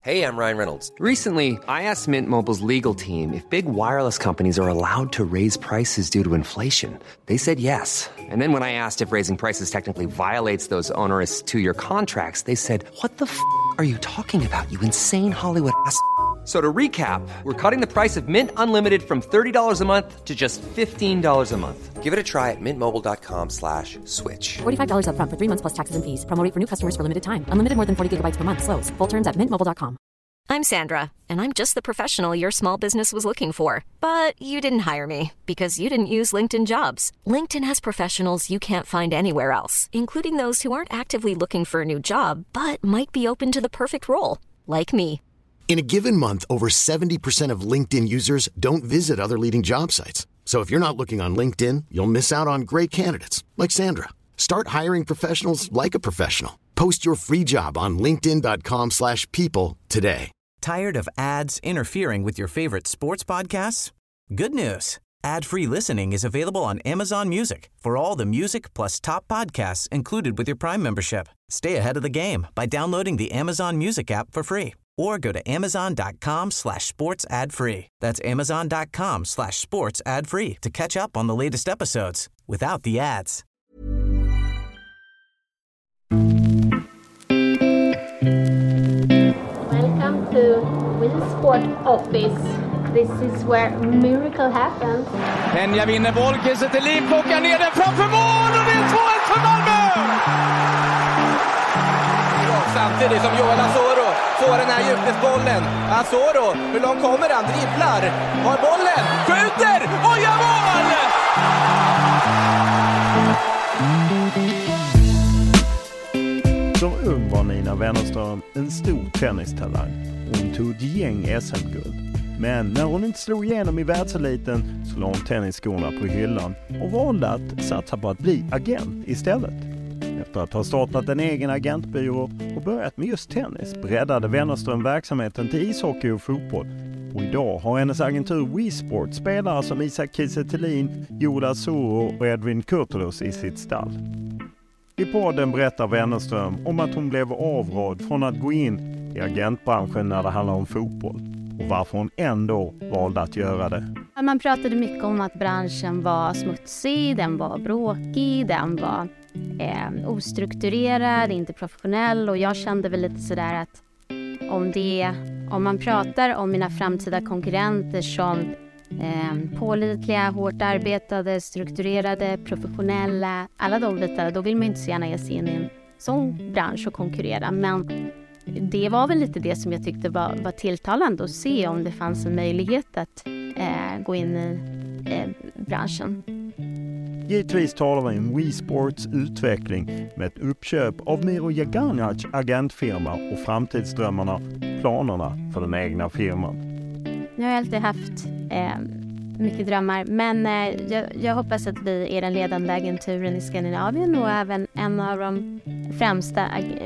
Hey, I'm Ryan Reynolds. Recently, I asked Mint Mobile's legal team if big wireless companies are allowed to raise prices due to inflation. They said yes. And then when I asked if raising prices technically violates those onerous two-year contracts, they said, "What the are you talking about, you insane Hollywood ass?" So to recap, we're cutting the price of Mint Unlimited from $30 a month to just $15 a month. Give it a try at mintmobile.com/switch. $45 up front for 3 months plus taxes and fees. Promo rate for new customers for limited time. Unlimited more than 40 gigabytes per month. Slows full terms at mintmobile.com. I'm Sandra, and I'm just the professional your small business was looking for. But you didn't hire me because you didn't use LinkedIn Jobs. LinkedIn has professionals you can't find anywhere else, including those who aren't actively looking for a new job, but might be open to the perfect role, like me. In a given month, over 70% of LinkedIn users don't visit other leading job sites. So if you're not looking on LinkedIn, you'll miss out on great candidates like Sandra. Start hiring professionals like a professional. Post your free job on linkedin.com/people today. Tired of ads interfering with your favorite sports podcasts? Good news. Ad-free listening is available on Amazon Music for all the music plus top podcasts included with your Prime membership. Stay ahead of the game by downloading the Amazon Music app for free or go to amazon.com/sports ad free. That's amazon.com/sports ad free to catch up on the latest episodes without the ads. Welcome to Wii Sport Office. This is where miracle happens. Penja vinner boll, Kiese Thelin plockar ner den framför mål och det är 2-1 för Malmö! Samtidigt som Joel Asoro får den här djupledsbollen. Asoro, hur långt kommer han? Dribblar, har bollen, skjuter och gör mål! Som ung var Nina Wennerström en stor tennistalang. Hon tog ett gäng SM-guld. Men när hon inte slog igenom i världseliten så la hon tennisskorna på hyllan och valde att satsa på att bli agent istället. Efter att ha startat en egen agentbyrå och börjat med just tennis breddade Wennerström verksamheten till ishockey och fotboll. Och idag har hennes agentur Wii Sport spelare som Isak Kiese Thelin, Joel Asoro och Edvin Kurtulus i sitt stall. I podden berättar Wennerström om att hon blev avrådd från att gå in i agentbranschen när det handlar om fotboll och varför hon ändå valde att göra det. Man pratade mycket om att branschen var smutsig, den var bråkig, den var ostrukturerad, inte professionell, och jag kände väl lite sådär att om man pratar om mina framtida konkurrenter som pålitliga, hårt arbetade, strukturerade, professionella, alla de bitarna, då vill man inte så gärna ge sig in i en sån bransch och konkurrera. Men det var väl lite det som jag tyckte var tilltalande, att se om det fanns en möjlighet att gå in i branschen. Givetvis talar vi om Wii Sports utveckling med ett uppköp av Miro Jaganac agentfirma och framtidsdrömmarna, planerna för den egna firman. Jag har alltid haft mycket drömmar, men jag hoppas att vi är den ledande agenturen i Skandinavien och även en av de främsta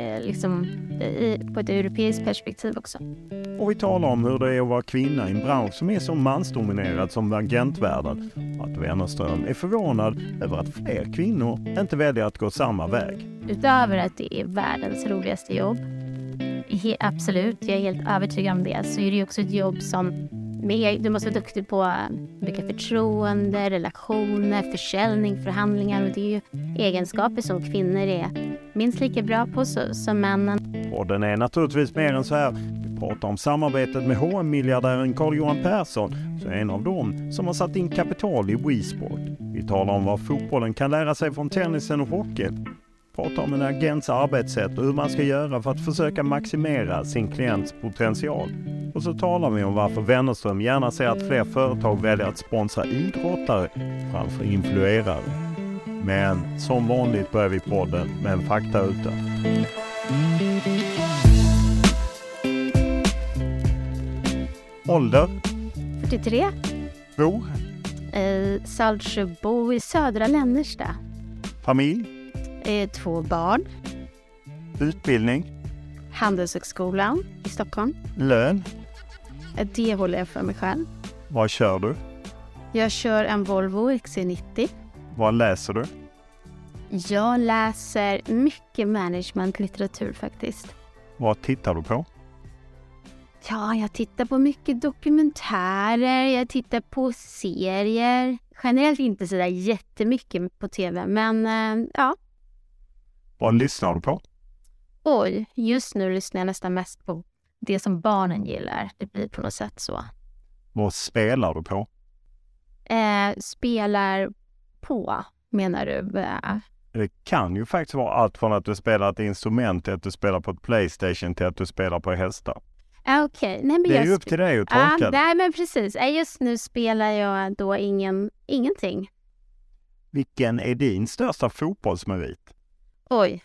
på ett europeiskt perspektiv också. Och vi talar om hur det är att vara kvinna i en bransch som är så mansdominerad som agentvärlden. Att Wennerström är förvånad över att fler kvinnor inte väljer att gå samma väg. Utöver att det är världens roligaste jobb, absolut, jag är helt övertygad om det, så är det ju också ett jobb som du måste vara duktig på mycket förtroende, relationer, försäljning, förhandlingar, och det är ju egenskaper som kvinnor är minst lika bra på som männen. Och den är naturligtvis mer än så här. Vi pratar om samarbetet med H&M-miljardären Carl-Johan Persson, så är en av dem som har satt in kapital i Wii Sport. Vi talar om vad fotbollen kan lära sig från tennisen och hockeyn. Pratar om en agents arbetssätt och hur man ska göra för att försöka maximera sin klients potential. Och så talar vi om varför Wennerström gärna ser att fler företag väljer att sponsra idrottare framför influerare. Men som vanligt börjar vi podden med en faktaruta. Ålder? 43. Bor? Saltsjöbo i södra Lännersta. Familj? 2 barn. Utbildning? Handelshögskolan i Stockholm. Lön? Det håller jag för mig själv. Vad kör du? Jag kör en Volvo XC90. Vad läser du? Jag läser mycket managementlitteratur faktiskt. Vad tittar du på? Ja, jag tittar på mycket dokumentärer, jag tittar på serier. Generellt inte så där jättemycket på tv, men ja. Vad lyssnar du på? Oj, just nu lyssnar jag nästan mest på det som barnen gillar. Det blir på något sätt så. Vad spelar du på? Spelar på, menar du? Det kan ju faktiskt vara allt från att du spelar ett instrument till att du spelar på ett PlayStation till att du spelar på hästar. Okej. Nej, men det är ju upp till dig att tolka det. Nej, men precis. Just nu spelar jag då ingenting. Vilken är din största fotbollsmerit? Oj,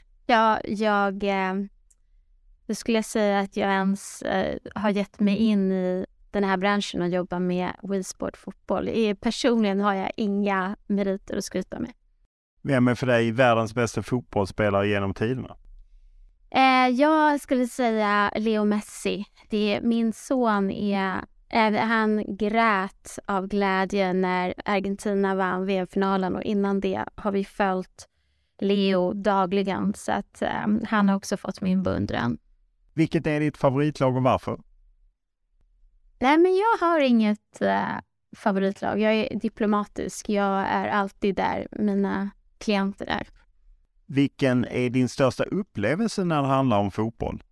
då skulle jag säga att jag ens har gett mig in i den här branschen och jobbar med Wii Sport fotboll. Personligen har jag inga meriter att skryta med. Vem är för dig världens bästa fotbollsspelare genom tiderna? Jag skulle säga Leo Messi. Min son han grät av glädje när Argentina vann VM-finalen, och innan det har vi följt Leo dagligen, så att han har också fått min beundran. Vilket är ditt favoritlag och varför? Nej, men jag har inget favoritlag. Jag är diplomatisk. Jag är alltid där mina klienter är. Vilken är din största upplevelse när det handlar om fotboll?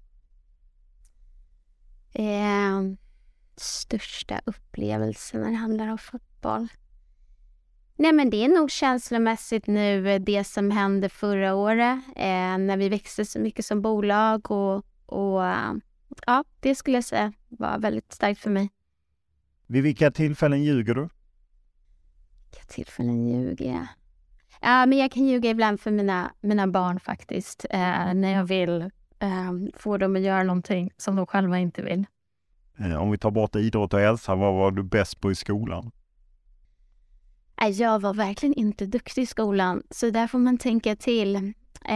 Största upplevelse när det handlar om fotboll? Nej, men det är nog känslomässigt nu det som hände förra året. När vi växte så mycket som bolag och ja, det skulle jag säga var väldigt starkt för mig. Vid vilka tillfällen ljuger du? Vilka tillfällen ljuger jag? Ja, men jag kan ljuga ibland för mina barn faktiskt. När jag vill få dem att göra någonting som de själva inte vill. Om vi tar bort idrott och hälsa, vad var du bäst på i skolan? Jag var verkligen inte duktig i skolan, så där får man tänka till.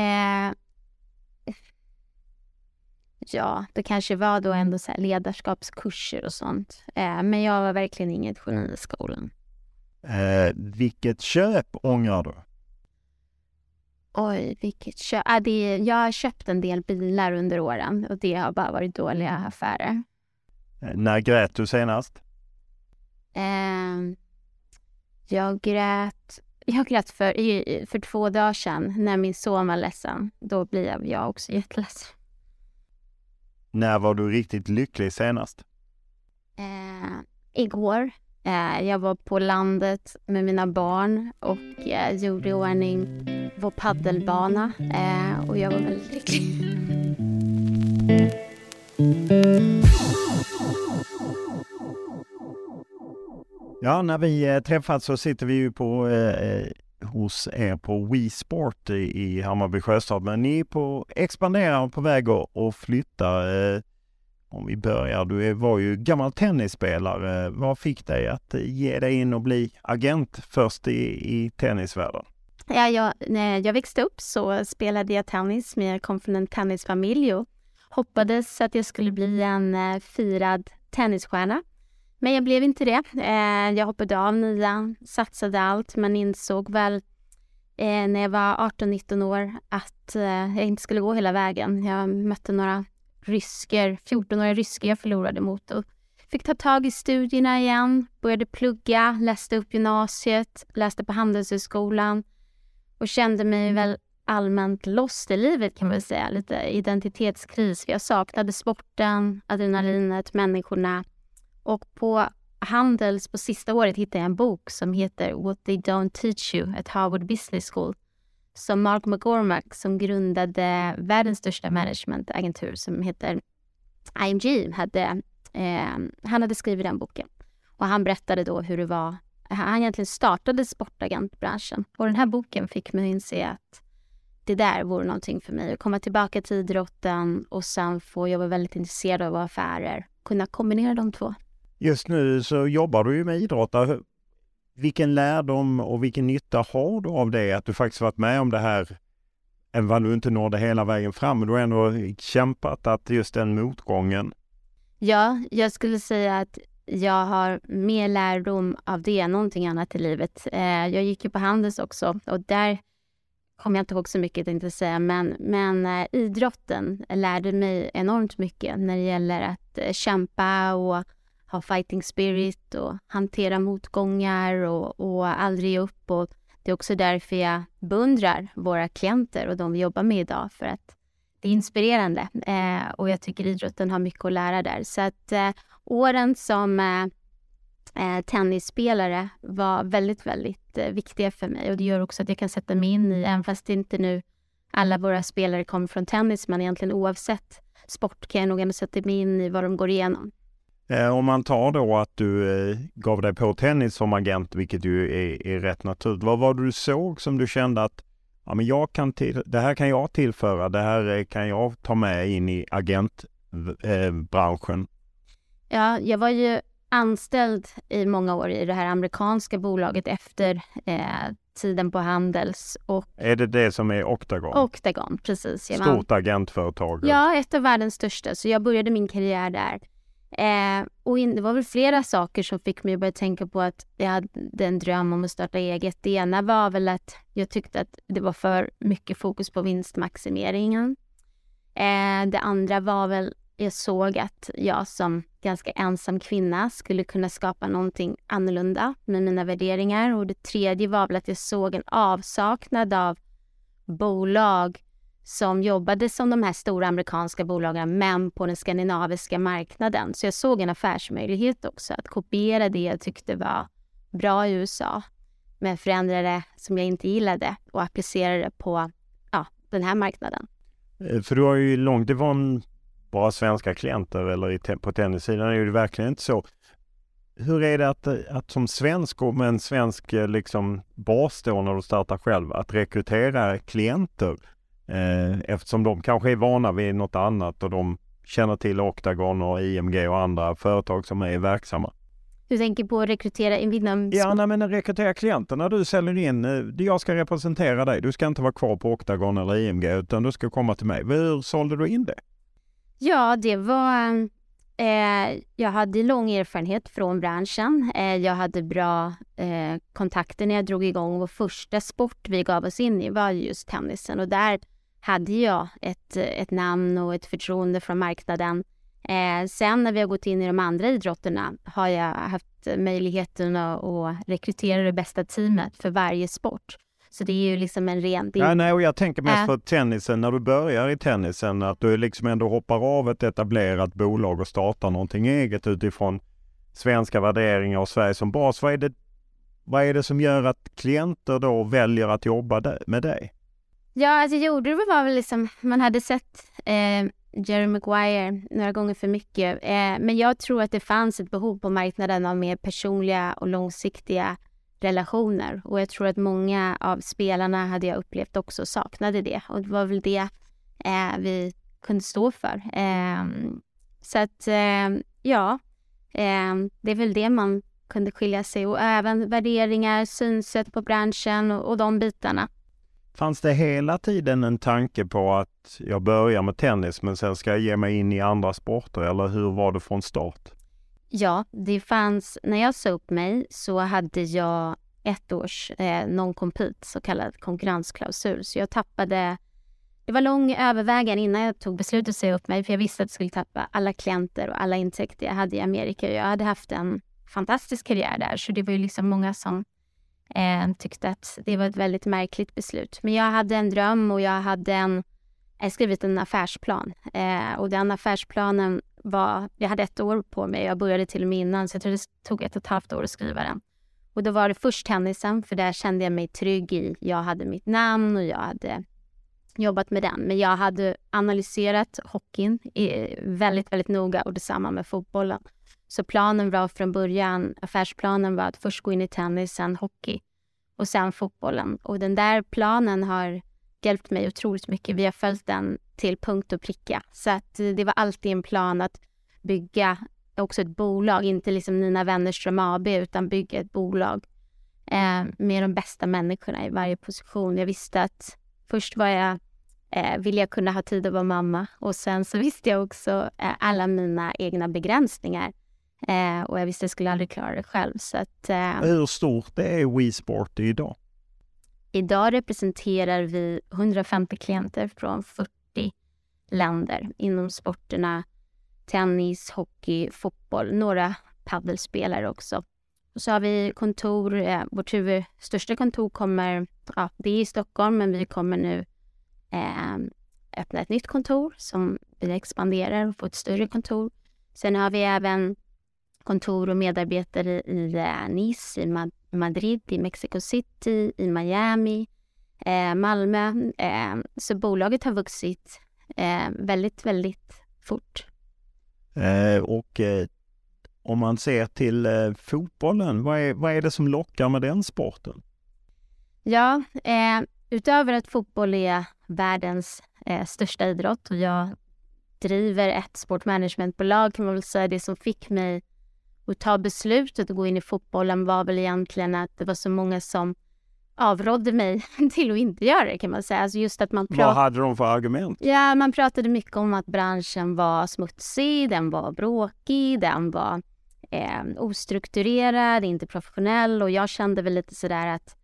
Ja, det kanske var då ändå så här ledarskapskurser och sånt. Men jag var verkligen inget geni i skolan. Vilket köp ångrar du? Oj, vilket köp. Jag har köpt en del bilar under åren och det har bara varit dåliga affärer. När grät du senast? Jag grät för 2 dagar sedan när min son var ledsen. Då blev jag också jätteledsen. När var du riktigt lycklig senast? Igår. Jag var på landet med mina barn och gjorde i ordning vår paddelbana. Och jag var väldigt lycklig. Ja, när vi träffats så sitter vi ju på hos er på Wii Sport i Hammarby Sjöstad. Men ni är på expanderar och på väg att flytta. Om vi börjar, du var ju gammal tennisspelare. Vad fick dig att ge dig in och bli agent först i tennisvärlden? Ja, när jag växte upp så spelade jag tennis, men jag kom från en tennisfamilj och hoppades att jag skulle bli en firad tennisstjärna. Men jag blev inte det. Jag hoppade av 9, satsade allt, men insåg väl när jag var 18-19 år att jag inte skulle gå hela vägen. Jag mötte några 14-åriga rysker jag förlorade mot och fick ta tag i studierna igen, började plugga, läste upp gymnasiet, läste på Handelshögskolan och kände mig väl allmänt lost i livet, kan man säga. Lite identitetskris, för jag saknade sporten, adrenalinet, människorna. Och på Handels på sista året hittade jag en bok som heter What They Don't Teach You at Harvard Business School. Som Mark McCormack, som grundade världens största managementagentur som heter IMG, han hade skrivit den boken. Och han berättade då hur det var. Han egentligen startade sportagentbranschen. Och den här boken fick mig att inse att det där vore någonting för mig. Att komma tillbaka till idrotten och sen få jobba väldigt intresserad av affärer. Kunna kombinera de två. Just nu så jobbar du ju med idrott. Vilken lärdom och vilken nytta har du av det? Att du faktiskt varit med om det här, även om du inte nådde hela vägen fram. Men du har ändå kämpat att just den motgången. Ja, jag skulle säga att jag har mer lärdom av det än någonting annat i livet. Jag gick ju på Handels också och där kommer jag inte ihåg så mycket tänkte jag säga, men idrotten lärde mig enormt mycket när det gäller att kämpa och ha fighting spirit och hantera motgångar och aldrig ge upp. Och det är också därför jag beundrar våra klienter och de vi jobbar med idag, för att det är inspirerande och jag tycker idrotten har mycket att lära där. Så att åren som tennisspelare var väldigt, väldigt viktiga för mig, och det gör också att jag kan sätta mig in i, även fast inte nu alla våra spelare kommer från tennis, men egentligen oavsett sport kan jag nog ändå sätta mig in i vad de går igenom. Om man tar då att du gav dig på tennis som agent, vilket ju är rätt naturligt. Vad var det du såg som du kände att ja, men det här kan jag tillföra, det här kan jag ta med in i agentbranschen? Ja, jag var ju anställd i många år i det här amerikanska bolaget efter tiden på Handels. Och är det som är Octagon? Octagon, precis. Stort agentföretag. Ja, ett av världens största. Så jag började min karriär där. Och det var väl flera saker som fick mig att börja tänka på att jag hade en dröm om att starta eget. Det ena var väl att jag tyckte att det var för mycket fokus på vinstmaximeringen. Det andra var väl jag såg att jag som ganska ensam kvinna skulle kunna skapa någonting annorlunda med mina värderingar. Och det tredje var väl att jag såg en avsaknad av bolag som jobbade som de här stora amerikanska bolagen, men på den skandinaviska marknaden. Så jag såg en affärsmöjlighet också, att kopiera det jag tyckte var bra i USA, men förändra det som jag inte gillade och applicera det på den här marknaden. För du har ju det var bara svenska klienter, eller på tennissidan är det verkligen inte så. Hur är det att som svensk och med en svensk bas då när du startar själv, att rekrytera klienter? Eftersom de kanske är vana vid något annat och de känner till Octagon och IMG och andra företag som är verksamma. Du tänker på att rekrytera inom... Ja, men rekrytera klienter. När du säljer in, jag ska representera dig. Du ska inte vara kvar på Octagon eller IMG, utan du ska komma till mig. Hur sålde du in det? Ja, det var... jag hade lång erfarenhet från branschen. Jag hade bra kontakter när jag drog igång. Vår första sport vi gav oss in i var just tennisen. Och där hade jag ett namn och ett förtroende från marknaden. Sen när vi har gått in i de andra idrotterna har jag haft möjligheten att rekrytera det bästa teamet för varje sport. Så det är ju liksom en ren... och jag tänker mest för tennisen, när du börjar i tennisen, att du ändå hoppar av ett etablerat bolag och startar någonting eget utifrån svenska värderingar och Sverige som bas. Vad är det som gör att klienter då väljer att jobba med dig? Ja, alltså det var väl man hade sett Jerry Maguire några gånger för mycket. Men jag tror att det fanns ett behov på marknaden av mer personliga och långsiktiga relationer. Och jag tror att många av spelarna hade jag upplevt också saknade det. Och det var väl det vi kunde stå för. Så att det är väl det man kunde skilja sig. Och även värderingar, synsätt på branschen och de bitarna. Fanns det hela tiden en tanke på att jag börjar med tennis men sen ska jag ge mig in i andra sporter? Eller hur var det från start? Ja, det fanns, när jag sa upp mig så hade jag 1 års non-compete, så kallad konkurrensklausul. Så jag tappade, det var lång övervägan innan jag tog beslutet att säga upp mig, för jag visste att jag skulle tappa alla klienter och alla intäkter jag hade i Amerika. Jag hade haft en fantastisk karriär där, så det var ju många som tyckte att det var ett väldigt märkligt beslut. Men jag hade en dröm och jag hade skrivit en affärsplan. Och den affärsplanen jag hade 1 år på mig. Jag började till och med innan, så jag tror det tog 1,5 år att skriva den. Och då var det först tennisen, för där kände jag mig trygg i. Jag hade mitt namn och jag hade jobbat med den. Men jag hade analyserat hockeyn väldigt, väldigt noga, och detsamma med fotbollen. Så planen var från början, affärsplanen var att först gå in i tennis, sen hockey och sen fotbollen. Och den där planen har hjälpt mig otroligt mycket. Vi har följt den till punkt och pricka. Så att det var alltid en plan att bygga också ett bolag, inte Nina Wennerström AB, utan bygga ett bolag med de bästa människorna i varje position. Jag visste att först ville jag kunna ha tid att vara mamma, och sen så visste jag också alla mina egna begränsningar. Och jag visste att jag skulle aldrig klara det själv. Så att, hur stort är Wii Sport idag? Idag representerar vi 150 klienter från 40 länder inom sporterna tennis, hockey, fotboll, några paddelspelare också. Och så har vi kontor, vårt största kontor det är i Stockholm, men vi kommer nu öppna ett nytt kontor som vi expanderar och får ett större kontor. Sen har vi även kontor och medarbetare i Nice, i Madrid, i Mexico City, i Miami, Malmö. Så bolaget har vuxit väldigt, väldigt fort. Om man ser till fotbollen, vad är det som lockar med den sporten? Ja, utöver att fotboll är världens största idrott och jag driver ett sportmanagementbolag, kan man väl säga, det som fick mig att ta beslutet att gå in i fotbollen var väl egentligen att det var så många som avrådde mig till att inte göra det, kan man säga. Alltså just att vad hade de för argument? Ja, man pratade mycket om att branschen var smutsig, den var bråkig, den var ostrukturerad, inte professionell, och jag kände väl lite sådär att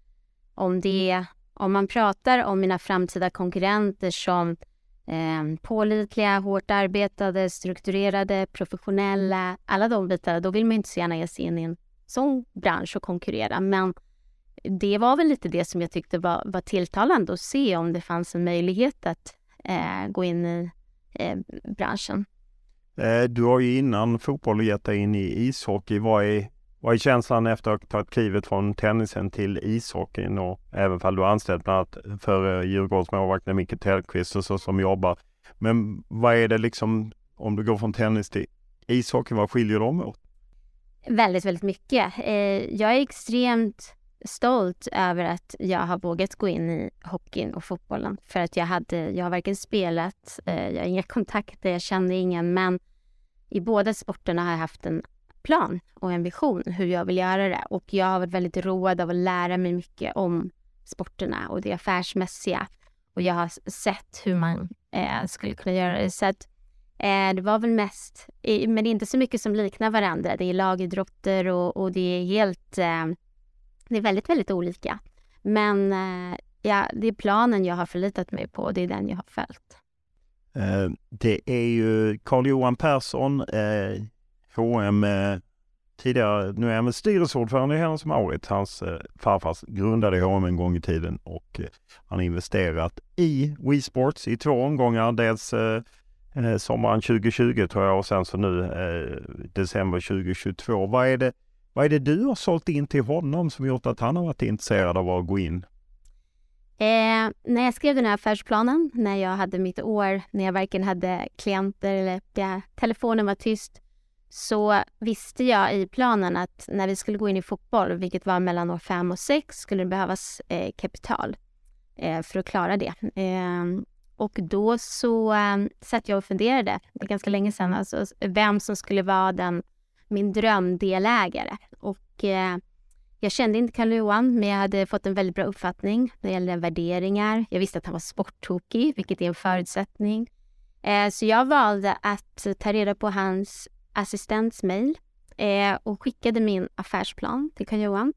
om man pratar om mina framtida konkurrenter som pålitliga, hårt arbetade, strukturerade, professionella, alla de bitarna, då vill man inte så gärna ge sig in i en sån bransch och konkurrera. Men det var väl lite det som jag tyckte var tilltalande, att se om det fanns en möjlighet att gå in i branschen. Du har ju innan fotboll gett dig in i ishockey. Vad är känslan efter att ha tagit klivet från tennisen till ishockeyn, och även fall du har anställt bland annat för Djurgårdsmålvakten Micke Tellqvist och så som jobbar. Men vad är det liksom, om du går från tennis till ishockey, vad skiljer de åt? Väldigt, väldigt mycket. Jag är extremt stolt över att jag har vågat gå in i hockeyn och fotbollen, för att jag har varken spelat, jag har inga kontakter, jag kände ingen, men i båda sporterna har jag haft en plan och en vision hur jag vill göra det, och jag har varit väldigt road av att lära mig mycket om sporterna och det affärsmässiga, och jag har sett hur man skulle kunna göra det, så att det var väl mest, men det är inte så mycket som liknar varandra, det är lagidrotter och det är helt det är väldigt, väldigt olika, men det är planen jag har förlitat mig på, det är den jag har följt. Det är ju Carl-Johan Persson, H&M tidigare, nu är han styrelseordförande i Hennes & Mauritz. Hans farfars grundade H&M en gång i tiden, och han har investerat i Wii Sports i 2 omgångar, dels sommaren 2020 tror jag, och sen så nu december 2022. Vad är det du har sålt in till honom som gjort att han har varit intresserad av att gå in? När jag skrev den här affärsplanen, när jag hade mitt år, när jag varken hade klienter eller telefonen var tyst, så visste jag i planen att när vi skulle gå in i fotboll, vilket var mellan år 5 och 6, skulle det behövas kapital för att klara det. Och då så satt jag och funderade, det är ganska länge sedan, alltså, vem som skulle vara min drömdelägare. Och jag kände inte Carl-Johan, men jag hade fått en väldigt bra uppfattning när det gällde värderingar. Jag visste att han var sporttokig, vilket är en förutsättning. Så jag valde att ta reda på hans assistents mail och skickade min affärsplan till Carl-Johan.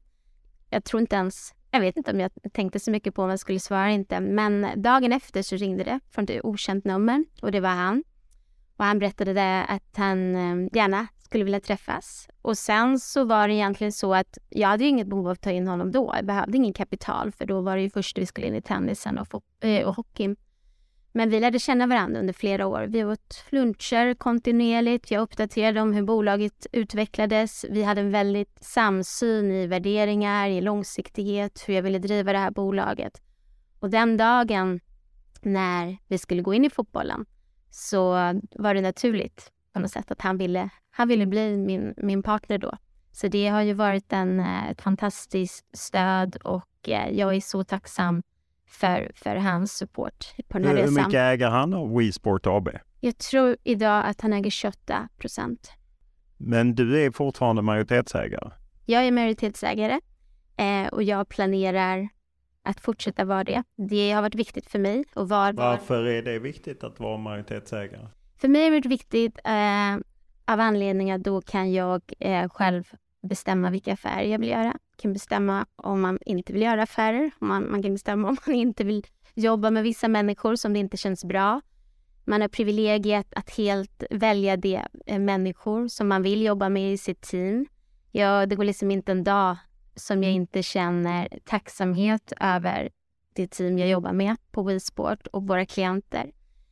Jag vet inte om jag tänkte så mycket på om jag skulle svara inte, men dagen efter så ringde det från ett okänt nummer, och det var han. Och han berättade att han gärna skulle vilja träffas. Och sen så var det egentligen så att jag hade inget behov av att ta in honom då. Jag behövde ingen kapital, för då var det ju först vi skulle in i tennisen och hockey. Men vi lärde känna varandra under flera år. Vi åt luncher kontinuerligt. Jag uppdaterade om hur bolaget utvecklades. Vi hade en väldigt samsyn i värderingar, i långsiktighet, hur jag ville driva det här bolaget. Och den dagen när vi skulle gå in i fotbollen så var det naturligt på något sätt att han ville bli min partner då. Så det har ju varit ett fantastiskt stöd, och jag är så tacksam för hans support på den här resan. Hur mycket äger han av Wii Sport AB? Jag tror idag att han äger 28%. Men du är fortfarande majoritetsägare? Jag är majoritetsägare och jag planerar att fortsätta vara det. Det har varit viktigt för mig. Varför är det viktigt att vara majoritetsägare? För mig är det viktigt av anledning att då kan jag själv bestämma vilka affärer jag vill göra. kan bestämma om man inte vill göra affärer. Man kan bestämma om man inte vill jobba med vissa människor som det inte känns bra. Man har privilegiet att helt välja de människor som man vill jobba med i sitt team. Det går liksom inte en dag som jag inte känner tacksamhet över det team jag jobbar med på WeSport och våra klienter.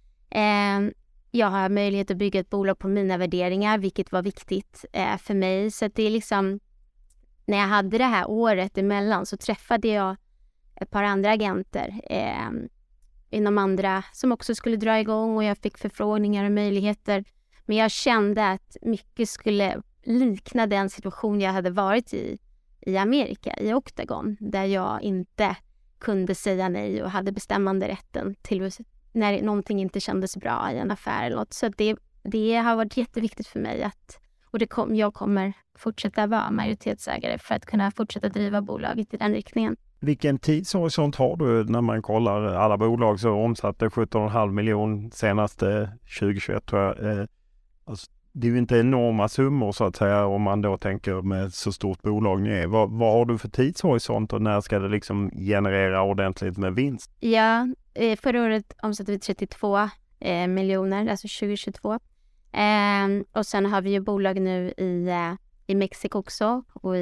Jag har möjlighet att bygga ett bolag på mina värderingar, vilket var viktigt för mig. Så att det är liksom, när jag hade det här året emellan så träffade jag ett par andra agenter inom andra som också skulle dra igång, och jag fick förfrågningar och möjligheter. Men jag kände att mycket skulle likna den situation jag hade varit i Amerika, i Octagon, där jag inte kunde säga nej och hade bestämmande rätten till när någonting inte kändes bra i en affär eller något. Så det har varit jätteviktigt för mig jag kommer fortsätta vara majoritetsägare för att kunna fortsätta driva bolaget i den riktningen. Vilken tidshorisont har du när man kollar alla bolag så omsatte 17,5 miljoner senaste 2021 tror jag. Alltså, det är ju inte enorma summor så att säga om man då tänker med så stort bolag ni är. Vad har du för tidshorisont och när ska det liksom generera ordentligt med vinst? Ja, förra året omsatte vi 32 miljoner, alltså 2022. Och sen har vi ju bolag nu i Mexiko också och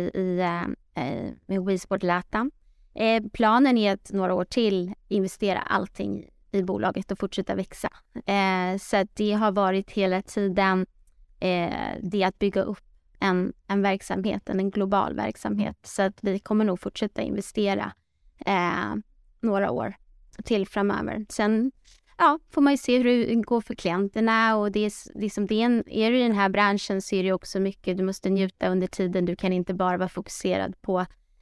med WeSport Latam. Planen är att några år till investera allting i bolaget och fortsätta växa. Så att det har varit hela tiden det att bygga upp en verksamhet, en global verksamhet. Så att vi kommer nog fortsätta investera några år till framöver. Sen får man ju se hur det går för klienterna, och är du i den här branschen så är det också mycket, du måste njuta under tiden. Du kan inte bara vara fokuserad på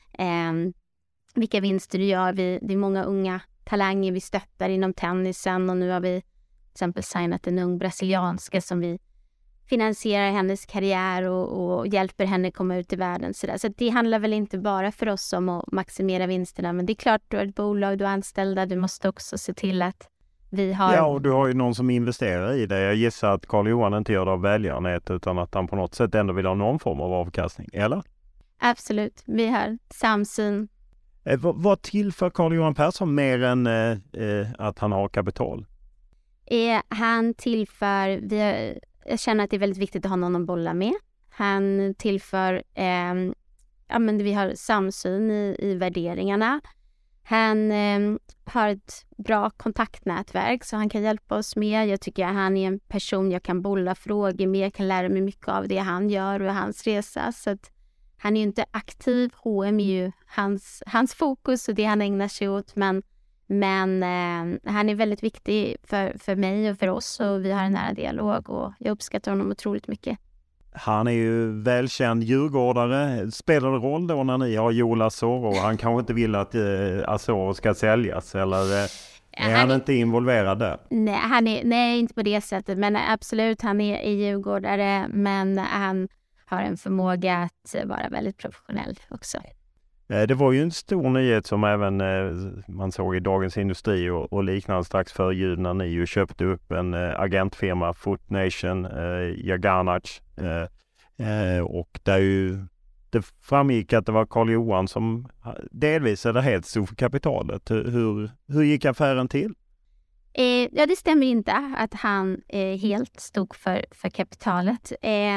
vilka vinster du gör. Det är många unga talanger vi stöttar inom tennisen, och nu har vi till exempel signat en ung brasilianska som vi finansierar hennes karriär och hjälper henne komma ut i världen. Så det handlar väl inte bara för oss om att maximera vinsterna, men det är klart, du har ett bolag, du har anställda, du måste också se till att vi har... Ja, och du har ju någon som investerar i det. Jag gissar att Carl-Johan inte gör det av välgörenhet utan att han på något sätt ändå vill ha någon form av avkastning, eller? Absolut, vi har samsyn. Vad tillför Carl-Johan Persson mer än att han har kapital? Han tillför... Jag känner att det är väldigt viktigt att ha någon att bolla med. Han tillför... vi har samsyn i värderingarna. Han har ett bra kontaktnätverk så han kan hjälpa oss med. Jag tycker att han är en person jag kan bolla frågor med. Jag kan lära mig mycket av det han gör och hans resa. Så att han är ju inte aktiv. HM är ju hans fokus och det han ägnar sig åt. Men han är väldigt viktig för mig och för oss, och vi har en nära dialog och jag uppskattar honom otroligt mycket. Han är ju välkänd djurgårdare. Spelar det roll då när ni har Joel Asoro? Han kanske inte vill att Asoro ska säljas, eller är han inte involverad där? Nej, inte på det sättet, men absolut, han är djurgårdare, men han har en förmåga att vara väldigt professionell också. Det var ju en stor nyhet som även man såg i Dagens Industri och liknande strax före jul när ni ju köpte upp en agentfirma, Foot Nation, Jaganac. Och där ju det framgick att det var Carl-Johan som delvis eller helt stod för kapitalet. Hur gick affären till? Ja, det stämmer inte att han helt stod för kapitalet.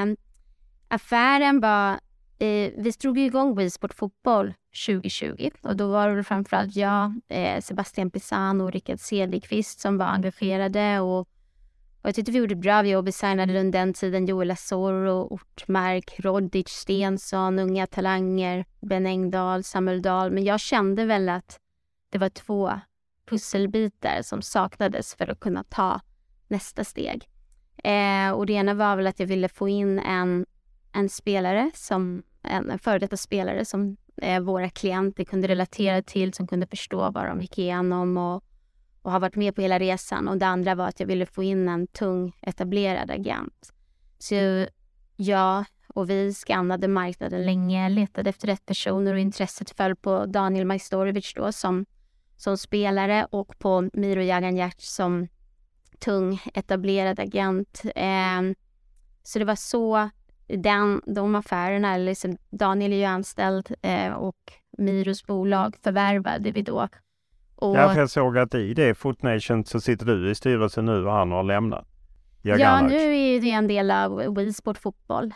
Affären var... vi drog igång WeSport Fotboll 2020 och då var det framförallt jag, Sebastian Pisano och Rickard Cederqvist som var engagerade, och jag tyckte vi gjorde bra. Vi signade under den tiden Joel Asoro, Ortmark, Rodic, Stensson, unga talanger, Ben Engdahl, Samuel Dahl. Men jag kände väl att det var 2 pusselbitar som saknades för att kunna ta nästa steg. Och det ena var väl att jag ville få in en spelare, en före detta spelare som våra klienter kunde relatera till, som kunde förstå vad de gick igenom och har varit med på hela resan. Och det andra var att jag ville få in en tung etablerad agent. Så jag och vi skannade marknaden länge, letade efter rätt personer, och intresset föll på Daniel Majstorovic då som spelare och på Miro Jaganjac som tung etablerad agent. Så det var så de affärerna, liksom Daniel är ju anställd och Miros bolag förvärvade vi då. Och därför jag såg att i det Foot Nation så sitter du i styrelsen nu och han har lämnat. Ja, nu är det en del av WeSport fotboll.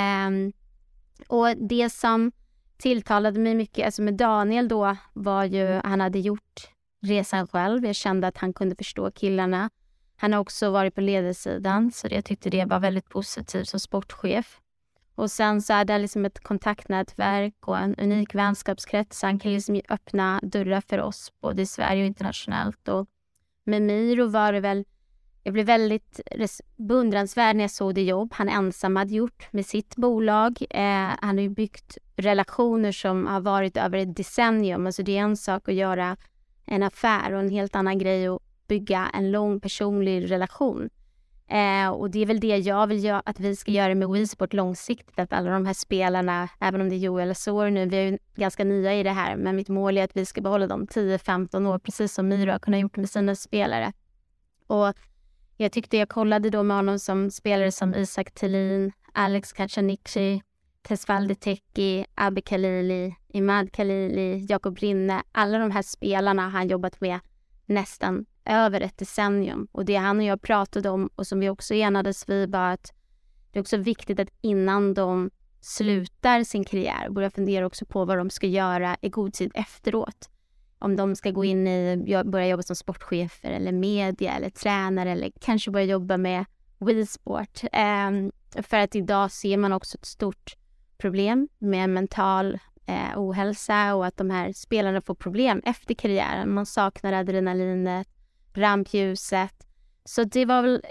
Och det som tilltalade mig mycket, alltså med Daniel då, var ju han hade gjort resan själv. Jag kände att han kunde förstå killarna. Han har också varit på ledarsidan, så jag tyckte det var väldigt positivt som sportchef. Och sen så är det liksom ett kontaktnätverk och en unik vänskapskrets. Han kan liksom öppna dörrar för oss både i Sverige och internationellt. Och med Miro var det väl, jag blev väldigt beundransvärd när jag såg det jobb han ensam hade gjort med sitt bolag. Han har ju byggt relationer som har varit över ett decennium. Alltså det är en sak att göra en affär och en helt annan grej att bygga en lång personlig relation. Och det är väl det jag vill att vi ska göra med WeSport långsiktigt. Att alla de här spelarna, även om det är Joel Asoro nu, vi är ju ganska nya i det här. Men mitt mål är att vi ska behålla dem 10-15 år, precis som Miro har kunnat gjort med sina spelare. Och jag tyckte jag kollade då med honom som spelare som Isak Thelin, Alex Kachanici, Tesfalde Teki, Abbe Khalili, Imad Khalili, Jakob Rinne. Alla de här spelarna har han jobbat med nästan över ett decennium. Och det han och jag pratade om och som vi också enades vid var att det är också viktigt att innan de slutar sin karriär börja fundera också på vad de ska göra i god tid efteråt. Om de ska gå in börja jobba som sportchefer eller media eller tränare eller kanske börja jobba med WeSport. För att idag ser man också ett stort problem med mental ohälsa och att de här spelarna får problem efter karriären. Man saknar adrenalinet, rampljuset. Så det var väl,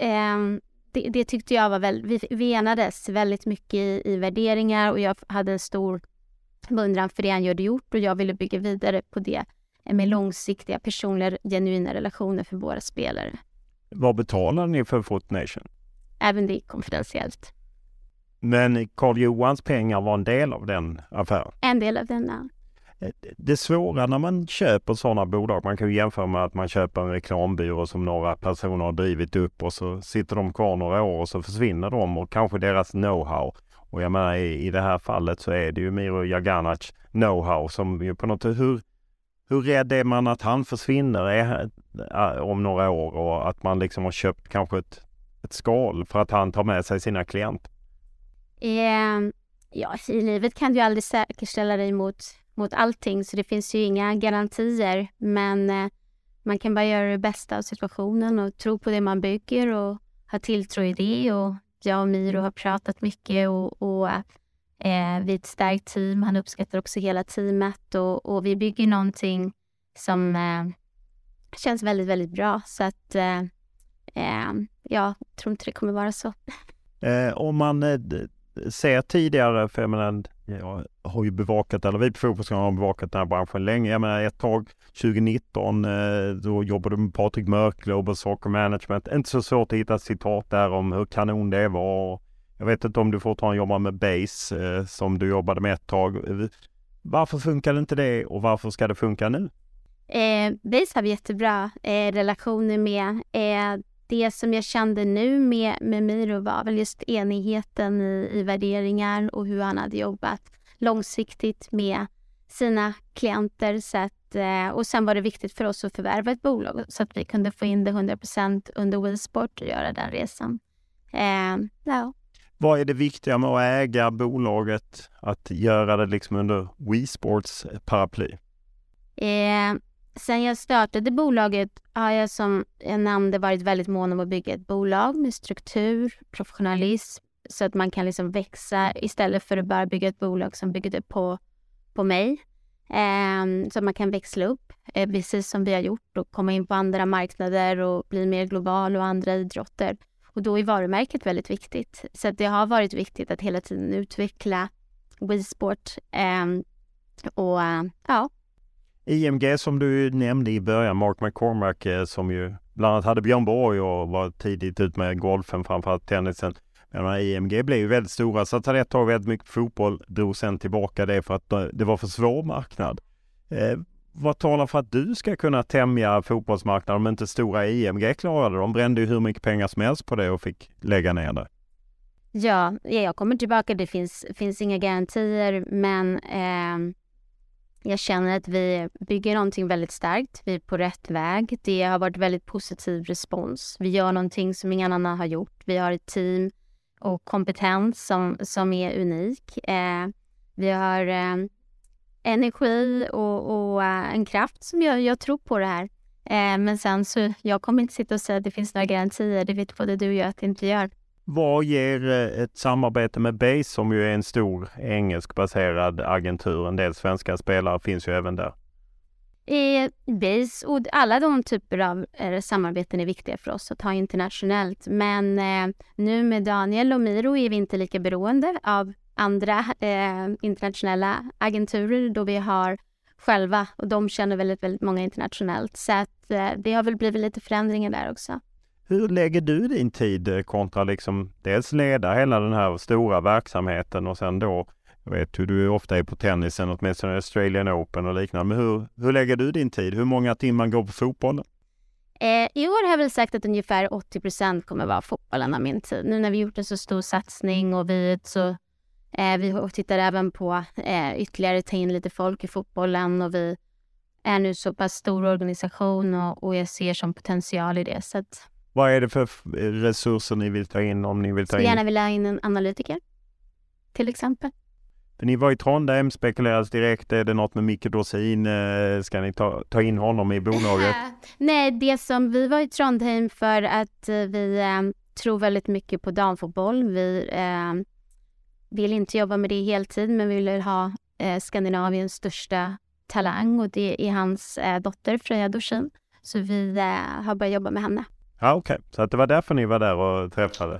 det tyckte jag var vi enades väldigt mycket i värderingar och jag hade en stor beundran för det han gjort och jag ville bygga vidare på det med långsiktiga, personliga, genuina relationer för våra spelare. Vad betalar ni för Foot Nation? Även det är konfidentiellt. Men Carl Johans pengar var en del av den affären? En del av denna. Det svåra när man köper sådana bolag, man kan ju jämföra med att man köper en reklambyrå som några personer har drivit upp och så sitter de kvar några år och så försvinner de och kanske deras know-how. Och jag menar i det här fallet så är det ju Miro Jaganac know-how som ju på något hur rädd är man att han försvinner om några år och att man liksom har köpt kanske ett skal för att han tar med sig sina klienter? Ja, i livet kan du aldrig säkerställa dig mot allting så det finns ju inga garantier, men man kan bara göra det bästa av situationen och tro på det man bygger och ha tilltro i det. Och jag och Miro har pratat mycket och vi är ett starkt team. Han uppskattar också hela teamet och vi bygger någonting som känns väldigt, väldigt bra. Så att jag tror inte det kommer vara så. Om man ser tidigare, för jag menar, jag har ju bevakat, eller vi på Fotbollskanalen har bevakat den här branschen länge. Jag menar ett tag, 2019, då jobbade med Patrik Mörk, Global Soccer Management. Inte så svårt att hitta citat där om hur kanon det var. Jag vet inte om du fortfarande jobbar med Base som du jobbade med ett tag. Varför funkar inte det och varför ska det funka nu? Base har vi jättebra relationer med. Det som jag kände nu med Miro var väl just enigheten i värderingar och hur han hade jobbat långsiktigt med sina klienter. Så att, och sen var det viktigt för oss att förvärva ett bolag så att vi kunde få in det 100% under WeSport och göra den resan. Ja. Vad är det viktiga med att äga bolaget, att göra det liksom under WeSports paraply? Sen jag startade bolaget har jag, som jag nämnde, varit väldigt mån om att bygga ett bolag med struktur, professionalism så att man kan liksom växa istället för att bara bygga ett bolag som bygger det på mig. Så att man kan växla upp precis som vi har gjort och komma in på andra marknader och bli mer global och andra idrotter. Och då är varumärket väldigt viktigt. Så att det har varit viktigt att hela tiden utveckla WeSport. Och ja. IMG som du nämnde i början, Mark McCormack som ju bland annat hade Björn Borg och var tidigt ut med golfen, framförallt tennisen. Men IMG blev ju väldigt stora, så att det ett tag väldigt mycket fotboll, drog sen tillbaka det för att det var för svår marknad. Vad talar för att du ska kunna tämja fotbollsmarknaden om inte stora IMG klarade? De brände ju hur mycket pengar som helst på det och fick lägga ner det. Ja, jag kommer tillbaka. Det finns inga garantier, men jag känner att vi bygger någonting väldigt starkt. Vi är på rätt väg. Det har varit väldigt positiv respons. Vi gör någonting som ingen annan har gjort. Vi har ett team och kompetens som är unik. Vi har energi och en kraft som jag tror på det här. Men sen så, jag kommer inte sitta och säga att det finns några garantier. Det vet både du och jag att det inte gör. Vad ger ett samarbete med Base, som ju är en stor engelskbaserad agentur? En del svenska spelare finns ju även där. Base och alla de typer av samarbeten är viktiga för oss att ha internationellt. Men nu med Daniel och Miro är vi inte lika beroende av andra internationella agenturer, då vi har själva, och de känner väldigt, väldigt många internationellt. Så att det har väl blivit lite förändringar där också. Hur lägger du din tid kontra liksom dels leda hela den här stora verksamheten och sen då, jag vet hur du ofta är på tennisen, åtminstone Australian Open och liknande, men hur lägger du din tid? Hur många timmar går på fotbollen? I år har jag väl sagt att ungefär 80% kommer vara fotbollen av min tid. Nu när vi gjort en så stor satsning och vi tittar även på ytterligare ta in lite folk i fotbollen, och vi är nu så pass stor organisation och jag ser som potential i det. Så att, vad är det för resurser ni vill ta in, om ni vill ta in? Gärna vill ha in en analytiker, till exempel. För ni var i Trondheim, spekuleras direkt. Är det något med Micke Dorsin? Ska ni ta in honom i bolaget? Nej, vi var i Trondheim för att vi tror väldigt mycket på damfotboll. Vi vill inte jobba med det i heltid, men vi vill ha Skandinaviens största talang, och det är hans dotter Freja Dorsin. Så vi har börjat jobba med henne. Ja, okej. Så att det var därför ni var där och träffade.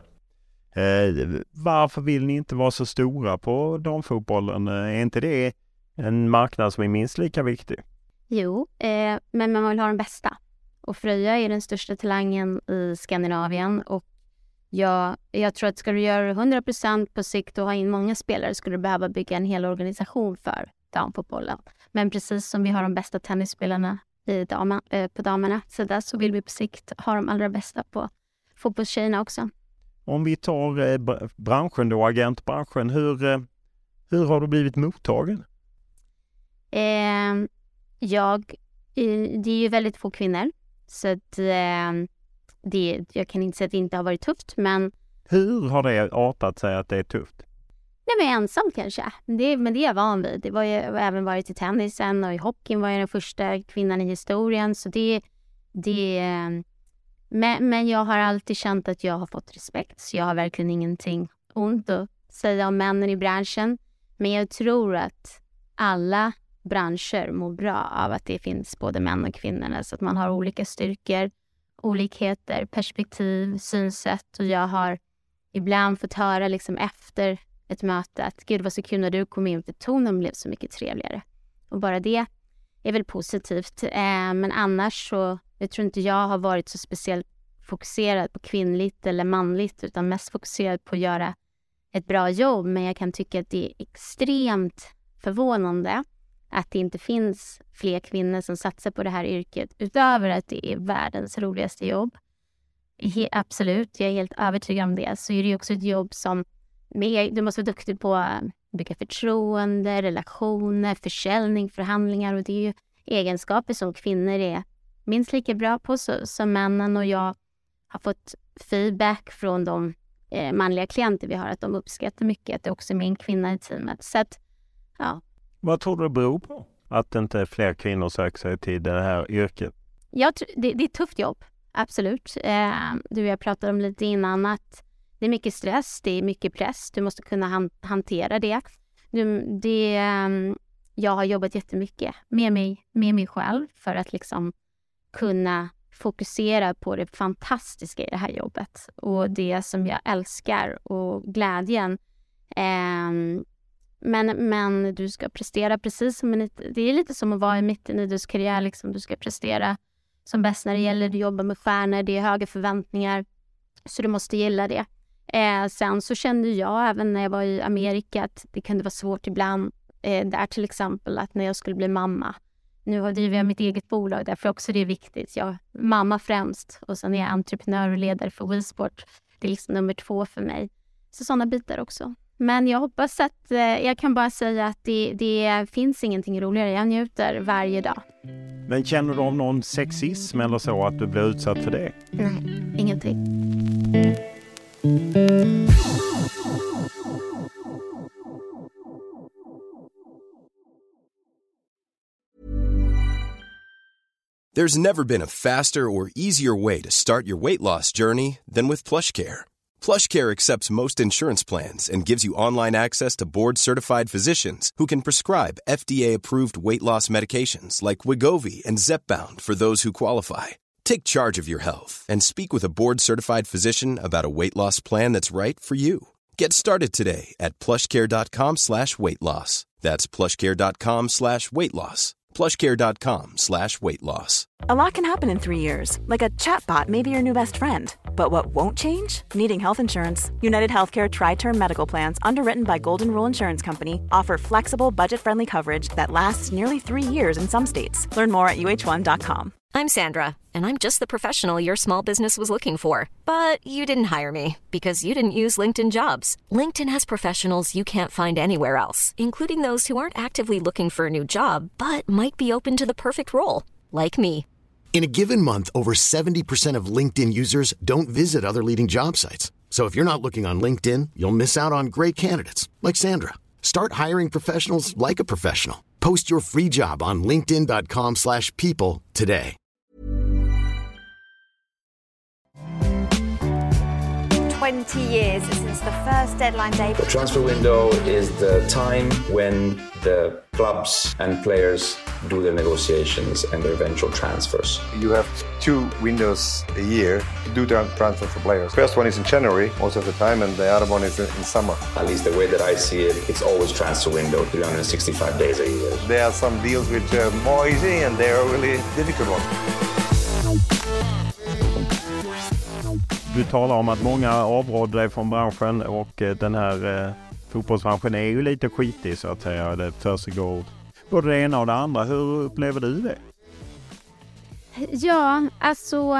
Varför vill ni inte vara så stora på damfotbollen? Är inte det en marknad som är minst lika viktig? Jo, men man vill ha den bästa. Och Freja är den största talangen i Skandinavien. Och jag tror att ska du göra 100% på sikt och ha in många spelare, skulle du behöva bygga en hel organisation för damfotbollen. Men precis som vi har de bästa tennisspelarna på damerna, så vill vi på sikt ha de allra bästa på fotbollstjejerna också. Om vi tar branschen då, agentbranschen, hur har du blivit mottagen? Det är ju väldigt få kvinnor, så att jag kan inte säga att det inte har varit tufft, men... Hur har det artat sig att det är tufft? Nej, men ensam kanske. Men det är jag van vid. Det var ju även varit i tennisen, och i hockeyn var jag den första kvinnan i historien. Så men jag har alltid känt att jag har fått respekt. Så jag har verkligen ingenting ont att säga om männen i branschen. Men jag tror att alla branscher mår bra av att det finns både män och kvinnor. Så att man har olika styrkor, olikheter, perspektiv, synsätt. Och jag har ibland fått höra liksom efter ett möte att gud, vad så kul när du kom in, för tonen blev så mycket trevligare. Och bara det är väl positivt. Men annars så, jag tror inte jag har varit så speciellt fokuserad på kvinnligt eller manligt, utan mest fokuserad på att göra ett bra jobb. Men jag kan tycka att det är extremt förvånande att det inte finns fler kvinnor som satsar på det här yrket, utöver att det är världens roligaste jobb. Absolut, jag är helt övertygad om det. Så är det också ett jobb som du måste vara duktig på att bygga förtroende, relationer, försäljning, förhandlingar, och det är ju egenskaper som kvinnor är minst lika bra på som männen. Och jag har fått feedback från de manliga klienter vi har, att de uppskattar mycket att det också är min kvinna i teamet. Så att, ja. Vad tror du det beror på att inte fler kvinnor söker sig till det här yrket? Det är ett tufft jobb, absolut. Du och jag pratade om lite innan att det är mycket stress, det är mycket press. Du måste kunna hantera det. Jag har jobbat jättemycket med mig själv för att liksom kunna fokusera på det fantastiska i det här jobbet. Och det som jag älskar och glädjen. Men du ska prestera precis som det är lite som att vara i mitten i dess karriär. Liksom. Du ska prestera som bäst när det gäller. Du jobbar med stjärnor, det är höga förväntningar. Så du måste gilla det. Sen så kände jag även när jag var i Amerika att det kunde vara svårt ibland. Där till exempel att när jag skulle bli mamma. Nu driver jag mitt eget bolag, därför också det är viktigt. Jag mamma främst, och sen är jag entreprenör och ledare för WeSport. Det är liksom nummer 2 för mig. Så sådana bitar också. Men jag hoppas att jag kan bara säga att det finns ingenting roligare. Jag njuter varje dag. Men känner du av någon sexism eller så att du blir utsatt för det? Nej, ingenting. There's never been a faster or easier way to start your weight loss journey than with PlushCare. PlushCare accepts most insurance plans and gives you online access to board-certified physicians who can prescribe FDA-approved weight loss medications like Wegovy and Zepbound for those who qualify. Take charge of your health and speak with a board-certified physician about a weight loss plan that's right for you. Get started today at plushcare.com/weightloss. That's plushcare.com/weightloss. plushcare.com/weightloss. A lot can happen in 3 years, like a chatbot may be your new best friend. But what won't change? Needing health insurance. United Healthcare Tri-Term Medical Plans, underwritten by Golden Rule Insurance Company, offer flexible, budget-friendly coverage that lasts nearly 3 years in some states. Learn more at uh1.com. I'm Sandra, and I'm just the professional your small business was looking for. But you didn't hire me because you didn't use LinkedIn Jobs. LinkedIn has professionals you can't find anywhere else, including those who aren't actively looking for a new job, but might be open to the perfect role, like me. In a given month, over 70% of LinkedIn users don't visit other leading job sites. So if you're not looking on LinkedIn, you'll miss out on great candidates like Sandra. Start hiring professionals like a professional. Post your free job on linkedin.com/people today. 20 years since the first deadline day. The transfer window is the time when the clubs and players do their negotiations and their eventual transfers. You have 2 windows a year to do the transfer for players. First one is in January most of the time, and the other one is in summer. At least the way that I see it, it's always transfer window, 365 days a year. There are some deals which are more easy and they are really difficult ones. Du talar om att många avråder dig från branschen och den här fotbollsbranschen är ju lite skitig så att säga. Det försiggår både det ena och det andra. Hur upplever du det? Ja, alltså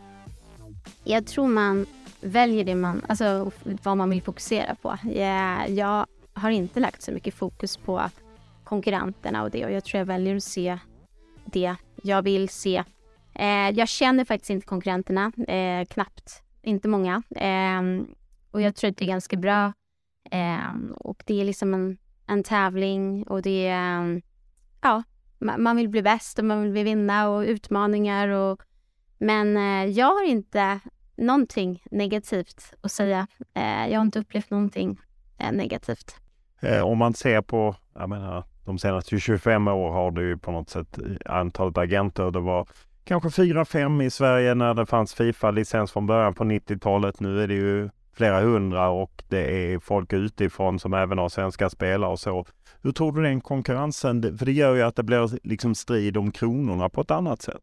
jag tror man väljer det alltså vad man vill fokusera på. Jag har inte lagt så mycket fokus på konkurrenterna och det, och jag tror jag väljer att se det jag vill se. Jag känner faktiskt inte konkurrenterna, knappt. Inte många. Och jag tror att det är ganska bra. Och det är liksom en tävling. Och det är... man vill bli bäst och man vill vinna och utmaningar. Men jag har inte någonting negativt att säga. Jag har inte upplevt någonting negativt. Om man ser på, jag menar, de senaste 25 år har det ju på något sätt antalet agenter. Det var kanske 4-5 i Sverige när det fanns FIFA-licens från början på 90-talet. Nu är det ju flera hundra och det är folk utifrån som även har svenska spelare och så. Hur tror du den konkurrensen? För det gör ju att det blir liksom strid om kronorna på ett annat sätt.